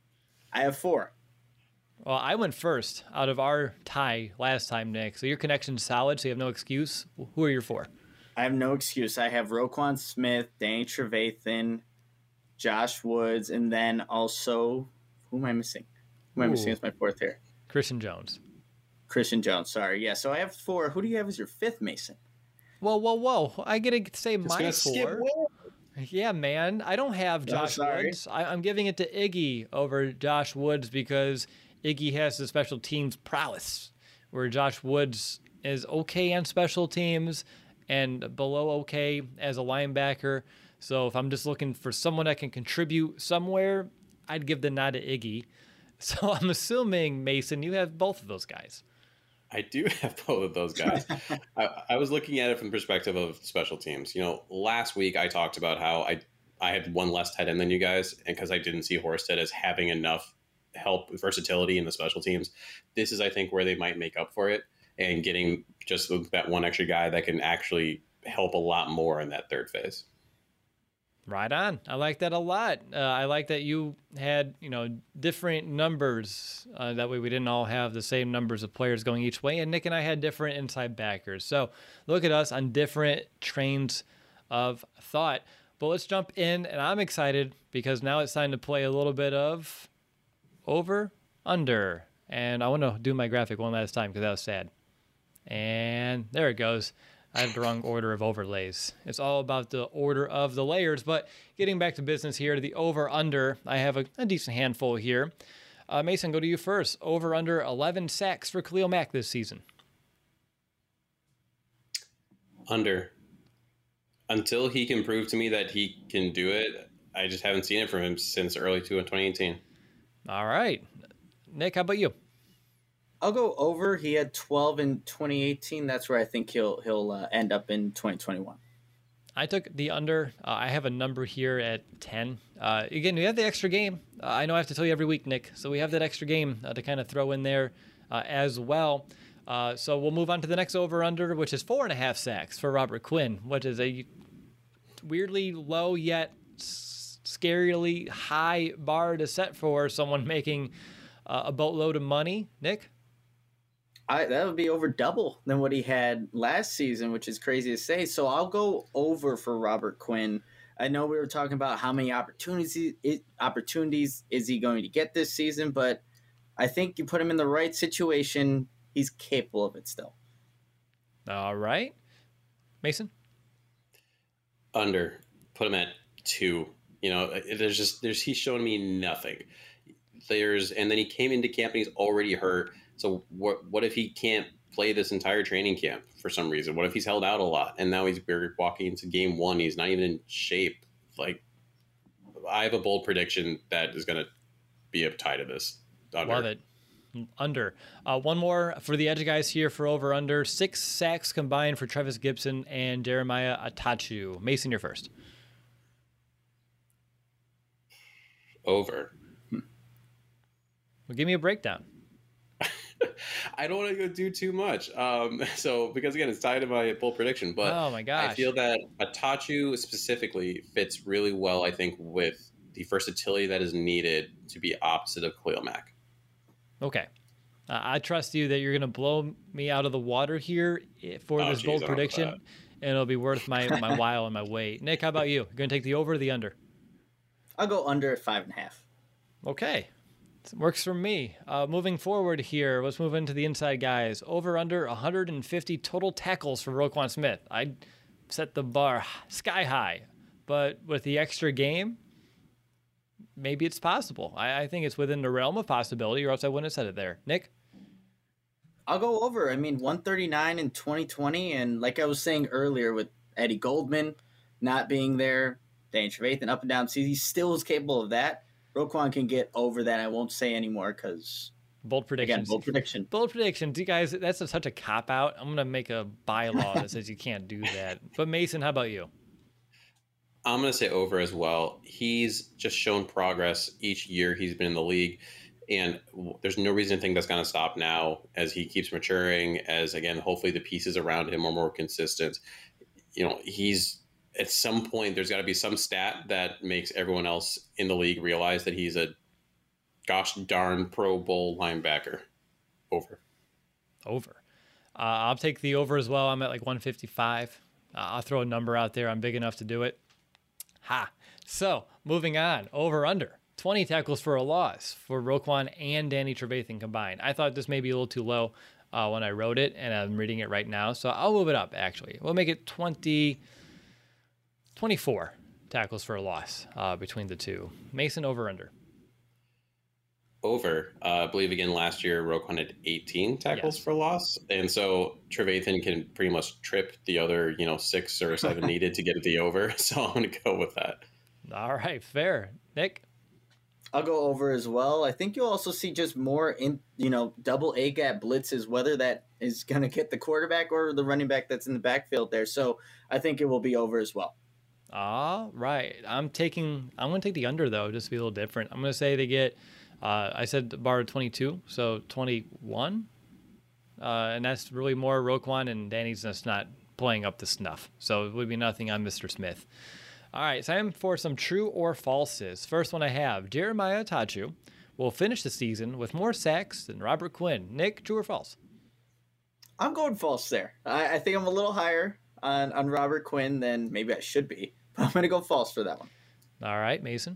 I have 4. Well, I went first out of our tie last time, Nick. So your connection's solid, so you have no excuse. Who are your 4? I have no excuse. I have Roquan Smith, Danny Trevathan, Josh Woods, and then also, who am I missing? Who am I missing as my 4th here? Christian Jones. Christian Jones, sorry. Yeah, so I have 4. Who do you have as your 5th, Mason? Whoa, whoa, whoa. I get to say Just my gonna skip four. Will. Yeah, man. I don't have Josh sorry. Woods. I'm giving it to Iggy over Josh Woods because Iggy has the special teams prowess, where Josh Woods is okay on special teams and below okay as a linebacker. So if I'm just looking for someone that can contribute somewhere, I'd give the nod to Iggy. So I'm assuming, Mason, you have both of those guys. I do have both of those guys. I was looking at it from the perspective of special teams. Last week I talked about how I had one less tight end than you guys, and because I didn't see Horsted as having enough help, versatility in the special teams. This is, I think, where they might make up for it and getting just that one extra guy that can actually help a lot more in that third phase. Right on. I like that a lot. I like that you had, different numbers. That way we didn't all have the same numbers of players going each way. And Nick and I had different inside backers. So look at us on different trains of thought. But let's jump in. And I'm excited because now it's time to play a little bit of over, under. And I want to do my graphic one last time because that was sad. And there it goes. I have the wrong order of overlays. It's all about the order of the layers. But getting back to business here, the over-under, I have a decent handful here. Mason, go to you first. Over-under 11 sacks for Khalil Mack this season. Under. Until he can prove to me that he can do it, I just haven't seen it from him since early 2018. All right. Nick, how about you? I'll go over. He had 12 in 2018. That's where I think he'll end up in 2021. I took the under. I have a number here at 10. Again, we have the extra game. I know I have to tell you every week, Nick. So we have that extra game to kind of throw in there as well. So we'll move on to the next over-under, which is 4.5 sacks for Robert Quinn, which is a weirdly low yet scarily high bar to set for someone making a boatload of money. Nick? That would be over double than what he had last season, which is crazy to say. So I'll go over for Robert Quinn. I know we were talking about how many opportunities is he going to get this season, but I think you put him in the right situation, he's capable of it still. All right. Mason? Under. Put him at 2. He's shown me nothing. And then he came into camp and he's already hurt. So what if he can't play this entire training camp for some reason? What if he's held out a lot and now he's walking into game 1? He's not even in shape. Like, I have a bold prediction that is going to be a tie to this. Under. Love it. Under. One more for the edge guys here for over under. 6 sacks combined for Trevis Gibson and Jeremiah Atachu. Mason, you're first. Over. Well, give me a breakdown. I don't want to go do too much. Because again, it's tied to my bold prediction. But oh my gosh, I feel that Atachu specifically fits really well. I think with the versatility that is needed to be opposite of Khalil Mack. Okay, I trust you that you're going to blow me out of the water here for this bold prediction, and it'll be worth my while and my weight. Nick, how about you? You're going to take the over or the under? I'll go under at 5.5. Okay. Works for me. Moving forward here, let's move into the inside guys. Over under 150 total tackles for Roquan Smith. I'd set the bar sky high, but with the extra game, maybe it's possible. I think it's within the realm of possibility, or else I wouldn't have said it there. Nick? I'll go over. 139 in 2020, and like I was saying earlier with Eddie Goldman not being there, Danny Trevathan up and down season, he still is capable of that. Roquan can get over that. I won't say anymore because bold predictions. Again, bold prediction. Bold predictions. You guys, that's such a cop out. I'm gonna make a bylaw that says you can't do that. But Mason, how about you? I'm gonna say over as well. He's just shown progress each year he's been in the league, and there's no reason to think that's gonna stop now as he keeps maturing. As again, hopefully the pieces around him are more consistent. He's at some point, there's got to be some stat that makes everyone else in the league realize that he's a gosh darn Pro Bowl linebacker. Over. I'll take the over as well. I'm at like 155. I'll throw a number out there. I'm big enough to do it. So, moving on. Over under. 20 tackles for a loss for Roquan and Danny Trevathan combined. I thought this may be a little too low. when I wrote it, and I'm reading it right now. So I'll move it up, actually. We'll make it 24 tackles for a loss between the two. Mason, over under? Over. I believe again last year Roquan had 18 tackles Yes. for loss, and so Trevathan can pretty much trip the other 6 or 7 needed to get the over. So I'm going to go with that. All right, fair. Nick? I'll go over as well. I think you'll also see just more double A gap blitzes, whether that is going to get the quarterback or the running back that's in the backfield there. So I think it will be over as well. All right. I'm going to take the under, though, just to be a little different. I'm going to say they get, I said the bar 22, so 21. And that's really more Roquan, and Danny's just not playing up to snuff. So it would be nothing on Mr. Smith. All right, so I'm for some true or falses. First one I have, Jeremiah Attaochu will finish the season with more sacks than Robert Quinn. Nick, true or false? I'm going false there. I think I'm a little higher on Robert Quinn than maybe I should be. But I'm going to go false for that one. All right, Mason.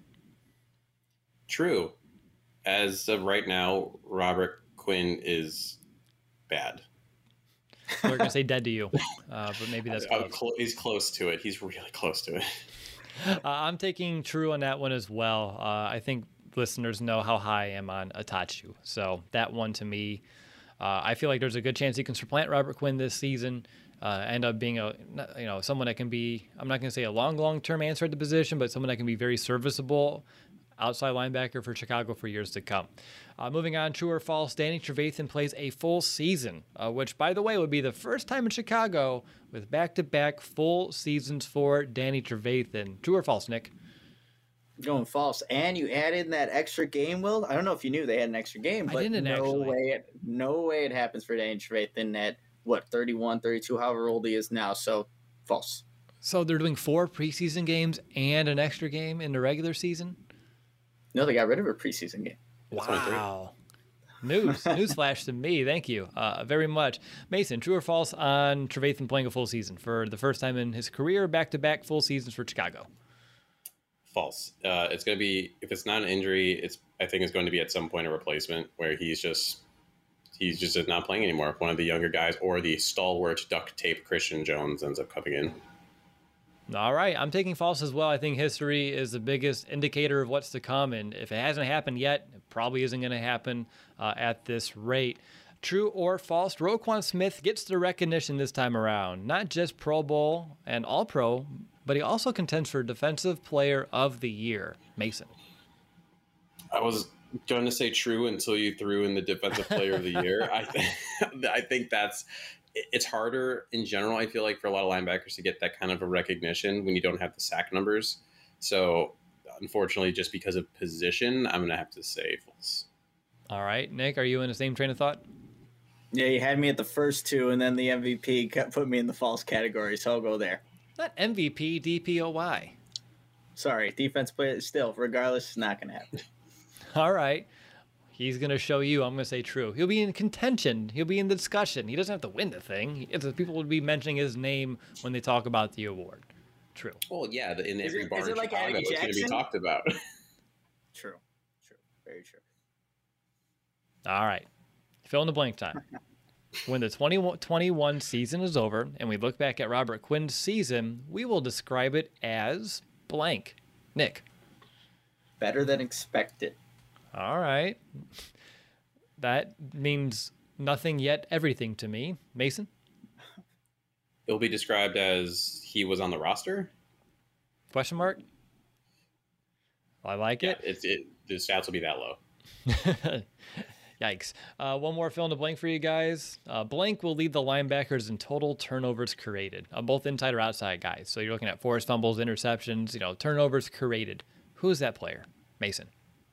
True. As of right now, Robert Quinn is bad. We're going to say dead to you, but maybe that's close. He's close to it. He's really close to it. I'm taking true on that one as well. I think listeners know how high I am on Attaochu. So that one to me, I feel like there's a good chance he can supplant Robert Quinn this season, end up being someone that can be, I'm not going to say a long-term answer at the position, but someone that can be very serviceable outside linebacker for Chicago for years to come. Moving on, true or false, Danny Trevathan plays a full season, which, by the way, would be the first time in Chicago with back-to-back full seasons for Danny Trevathan. True or false, Nick? Going false. And you add in that extra game, Will. I don't know if you knew they had an extra game, but no way it happens for Danny Trevathan at, 31, 32, however old he is now. So, false. So they're doing 4 preseason games and an extra game in the regular season? No, they got rid of a preseason game. Wow. Newsflash to me. Thank you very much. Mason, true or false on Trevathan playing a full season for the first time in his career, back-to-back full seasons for Chicago? False. It's going to be, if it's not an injury, I think it's going to be at some point a replacement where he's just not playing anymore. One of the younger guys or the stalwart duct tape Christian Jones ends up coming in. All right, I'm taking false as well. I think history is the biggest indicator of what's to come, and if it hasn't happened yet, it probably isn't going to happen at this rate. True or false, Roquan Smith gets the recognition this time around. Not just Pro Bowl and All-Pro, but he also contends for Defensive Player of the Year. Mason. I was going to say true until you threw in the Defensive Player of the Year. I think it's harder in general, I feel like, for a lot of linebackers to get that kind of a recognition when you don't have the sack numbers. So, unfortunately, just because of position, I'm going to have to say false. All right. Nick, are you in the same train of thought? Yeah, you had me at the first two, and then the MVP put me in the false category, so I'll go there. Not MVP, DPOY. Sorry, defense player, still, regardless, it's not going to happen. All right. He's going to show you. I'm going to say true. He'll be in contention. He'll be in the discussion. He doesn't have to win the thing. People will be mentioning his name when they talk about the award. True. Well, yeah, in every bar in like Chicago, it's going to be talked about. True. Very true. All right. Fill in the blank time. When the 2021 season is over and we look back at Robert Quinn's season, we will describe it as blank. Nick. Better than expected. All right. That means nothing yet everything to me. Mason? It'll be described as he was on the roster? Question mark? I like it. The stats will be that low. Yikes. One more fill in the blank for you guys. Blank will lead the linebackers in total turnovers created, both inside or outside guys. So you're looking at forced fumbles, interceptions, turnovers created. Who is that player? Mason.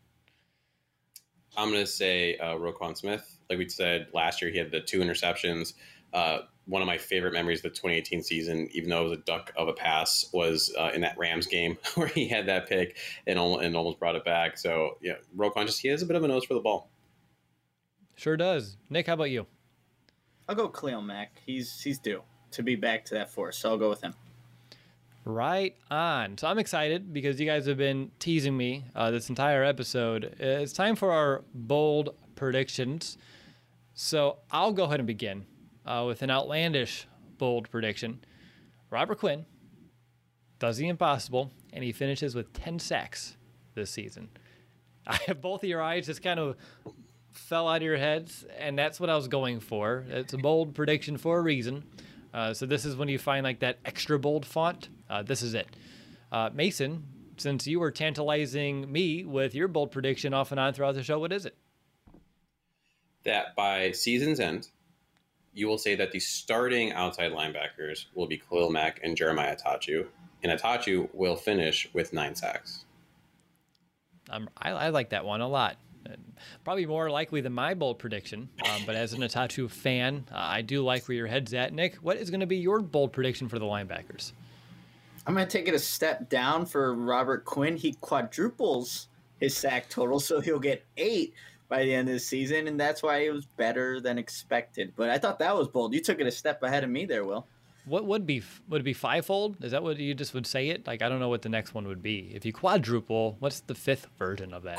I'm going to say Roquan Smith. Like we said, last year he had the 2 interceptions. One of my favorite memories of the 2018 season, even though it was a duck of a pass, was in that Rams game where he had that pick and almost brought it back. So, yeah, Roquan he has a bit of a nose for the ball. Sure does. Nick, how about you? I'll go Khalil Mack. He's due to be back to that force, so I'll go with him. Right on. So I'm excited because you guys have been teasing me this entire episode. It's time for our bold predictions. So I'll go ahead and begin with an outlandish, bold prediction. Robert Quinn does the impossible, and he finishes with 10 sacks this season. I have both of your eyes just kind of fell out of your heads, and that's what I was going for. It's a bold prediction for a reason. So this is when you find like that extra bold font. This is it. Mason, since you were tantalizing me with your bold prediction off and on throughout the show, what is it? That by season's end, you will say that the starting outside linebackers will be Khalil Mack and Jeremiah Attaochu, and Attaochu will finish with 9 sacks. I like that one a lot. Probably more likely than my bold prediction, but as an Attaochu fan, I do like where your head's at. Nick, what is going to be your bold prediction for the linebackers? I'm going to take it a step down for Robert Quinn. He quadruples his sack total, so he'll get 8 by the end of the season, and that's why it was better than expected. But I thought that was bold. You took it a step ahead of me there, Will. What would it be fivefold? Is that what you just would say it? Like, I don't know what the next one would be. If you quadruple, what's the 5th version of that?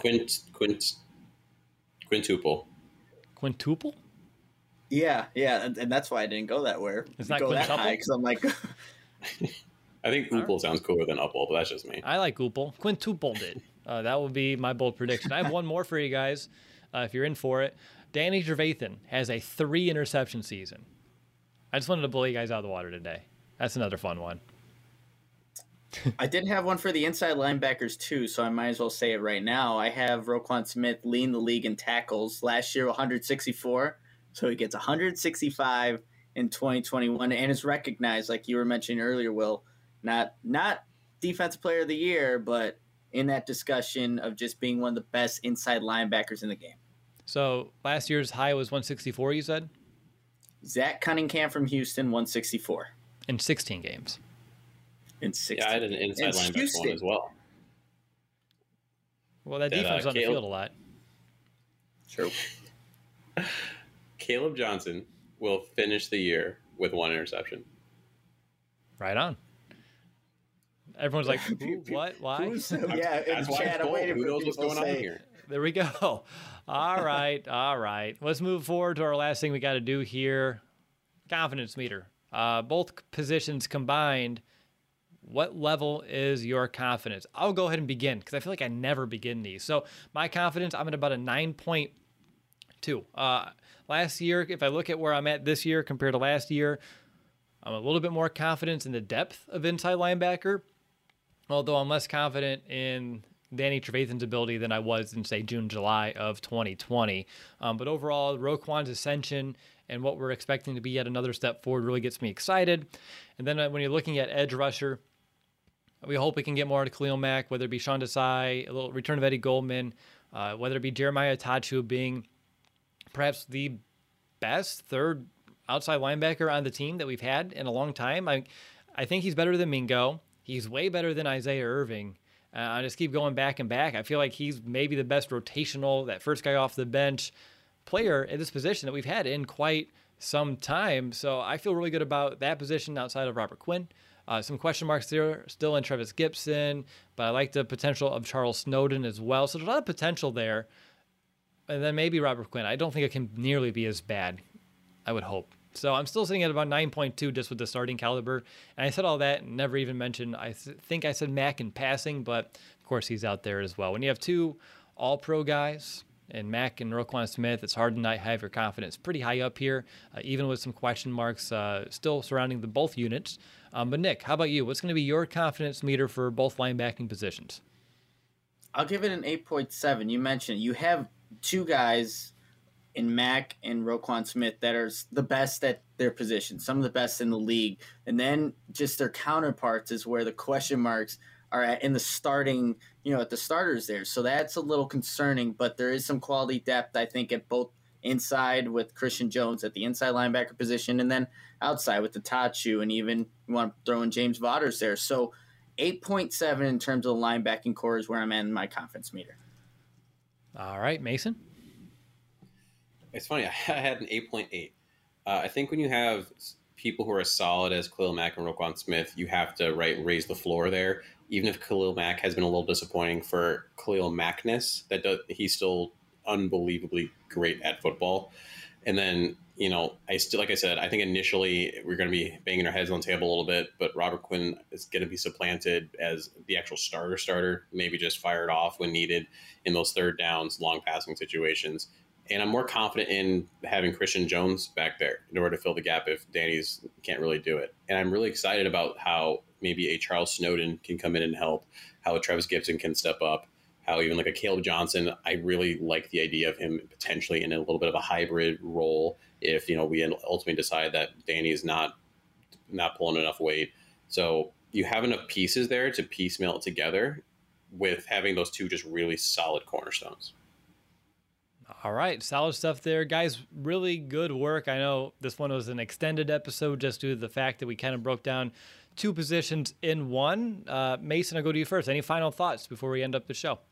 Quintuple. Quintuple? Yeah, and that's why I didn't go that way. It's not go that quintuple? high because I'm like, I think Oople sounds cooler than Upple, but that's just me. I like Oople. Quintupled it. That would be my bold prediction. I have one more for you guys, if you're in for it. Danny Trevathan has a 3 interception season. I just wanted to blow you guys out of the water today. That's another fun one. I did have one for the inside linebackers too, so I might as well say it right now. I have Roquan Smith leading the league in tackles. Last year, 164, so he gets 165 in 2021, and is recognized, like you were mentioning earlier, Will, not Defensive Player of the Year, but in that discussion of just being one of the best inside linebackers in the game. So last year's high was 164, you said? Zach Cunningham from Houston, 164. In 16 games. In 16. Yeah, I had an inside linebacker one as well. Well, that defense on the field a lot. True. Caleb Johnson will finish the year with 1 interception. Right on. Everyone's like, who, what, why? Yeah, That's why it's bold. Who knows what's going on here? There we go. All right. Let's move forward to our last thing we got to do here. Confidence meter. Both positions combined, what level is your confidence? I'll go ahead and begin because I feel like I never begin these. So my confidence, I'm at about a 9.2. Last year, if I look at where I'm at this year compared to last year, I'm a little bit more confident in the depth of inside linebacker, although I'm less confident in Danny Trevathan's ability than I was in, say, June, July of 2020. But overall, Roquan's ascension and what we're expecting to be yet another step forward really gets me excited. And then when you're looking at edge rusher, we hope we can get more out of Khalil Mack, whether it be Sean Desai, a little return of Eddie Goldman, whether it be Jeremiah Attaochu being perhaps the best third outside linebacker on the team that we've had in a long time. I think he's better than Mingo. He's way better than Isaiah Irving. I just keep going back and back. I feel like he's maybe the best rotational, that first guy off the bench player at this position that we've had in quite some time. So I feel really good about that position outside of Robert Quinn. Some question marks there still in Travis Gibson, but I like the potential of Charles Snowden as well. So there's a lot of potential there. And then maybe Robert Quinn. I don't think it can nearly be as bad, I would hope. So I'm still sitting at about 9.2 just with the starting caliber. And I said all that and never even mentioned, I think I said Mack in passing, but of course he's out there as well. When you have 2 all-pro guys, and Mack and Roquan Smith, it's hard to not have your confidence pretty high up here, even with some question marks still surrounding the both units. But Nick, how about you? What's going to be your confidence meter for both linebacking positions? I'll give it an 8.7. You mentioned you have 2 guys in Mack and Roquan Smith that are the best at their position, some of the best in the league. And then just their counterparts is where the question marks are at in the starting, at the starters there. So that's a little concerning, but there is some quality depth, I think, at both inside with Christian Jones at the inside linebacker position and then outside with the Attaochu, and even you want to throw in James Vaughters there. So 8.7 in terms of the linebacking core is where I'm at in my confidence meter. All right, Mason? It's funny. I had an 8.8. I think when you have people who are as solid as Khalil Mack and Roquan Smith, you have to raise the floor there. Even if Khalil Mack has been a little disappointing for Khalil Mackness, he's still unbelievably great at football. And then, I still, like I said, I think initially we're going to be banging our heads on the table a little bit, but Robert Quinn is going to be supplanted as the actual starter, maybe just fired off when needed in those third downs, long passing situations. And I'm more confident in having Christian Jones back there in order to fill the gap if Danny's can't really do it. And I'm really excited about how maybe a Charles Snowden can come in and help, how a Travis Gibson can step up, how even like a Caleb Johnson, I really like the idea of him potentially in a little bit of a hybrid role if, we ultimately decide that Danny is not pulling enough weight. So you have enough pieces there to piecemeal it together with having those two just really solid cornerstones. All right, solid stuff there, guys. Really good work. I know this one was an extended episode just due to the fact that we kind of broke down two positions in one. Mason, I'll go to you first. Any final thoughts before we end up the show?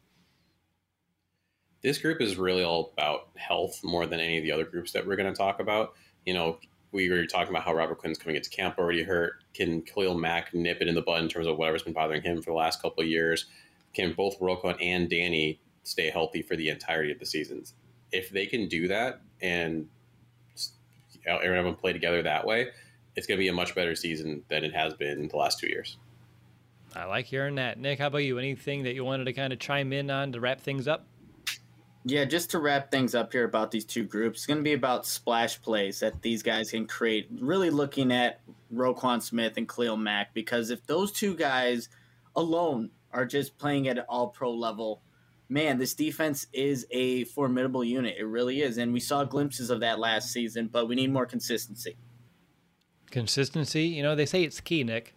This group is really all about health more than any of the other groups that we're going to talk about. We were talking about how Robert Quinn's coming into camp already hurt. Can Khalil Mack nip it in the bud in terms of whatever's been bothering him for the last couple of years? Can both Roquan and Danny stay healthy for the entirety of the seasons? If they can do that and everyone play together that way, it's going to be a much better season than it has been the last 2 years. I like hearing that. Nick, how about you? Anything that you wanted to kind of chime in on to wrap things up? Yeah, just to wrap things up here about these two groups, it's going to be about splash plays that these guys can create, really looking at Roquan Smith and Khalil Mack, because if those two guys alone are just playing at an all-pro level, man, this defense is a formidable unit. It really is, and we saw glimpses of that last season, but we need more consistency. Consistency? They say it's key, Nick.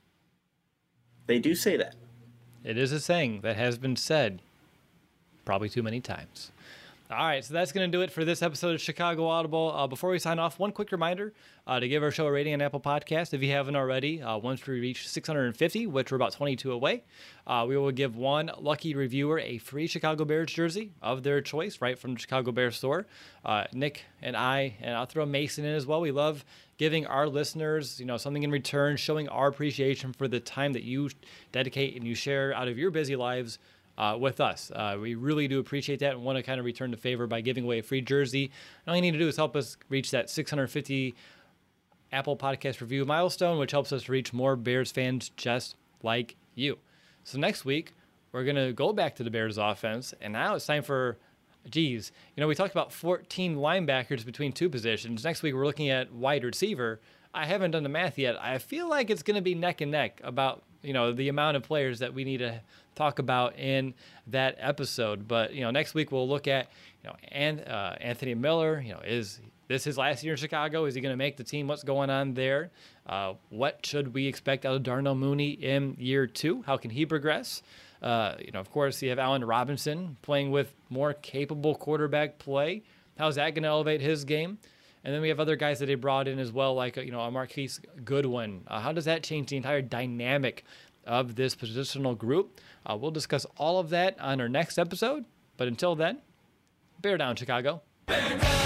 They do say that. It is a saying that has been said probably too many times. All right, so that's going to do it for this episode of Chicago Audible. Before we sign off, one quick reminder to give our show a rating on Apple Podcast if you haven't already. Once we reach 650, which we're about 22 away, we will give one lucky reviewer a free Chicago Bears jersey of their choice right from the Chicago Bears store. Nick and I'll throw Mason in as well. We love giving our listeners, something in return, showing our appreciation for the time that you dedicate and you share out of your busy lives with us. We really do appreciate that and want to kind of return the favor by giving away a free jersey. And all you need to do is help us reach that 650 Apple Podcast review milestone, which helps us reach more Bears fans just like you. So next week, we're going to go back to the Bears offense, and now it's time for, we talked about 14 linebackers between two positions. Next week, we're looking at wide receiver. I haven't done the math yet. I feel like it's going to be neck and neck about, the amount of players that we need to talk about in that episode. But, next week we'll look at, Anthony Miller, is this his last year in Chicago? Is he going to make the team? What's going on there? What should we expect out of Darnell Mooney in year 2? How can he progress? Of course, you have Allen Robinson playing with more capable quarterback play. How's that going to elevate his game? And then we have other guys that they brought in as well, like, a Marquise Goodwin. How does that change the entire dynamic of this positional group? We'll discuss all of that on our next episode. But until then, bear down, Chicago. Bear down!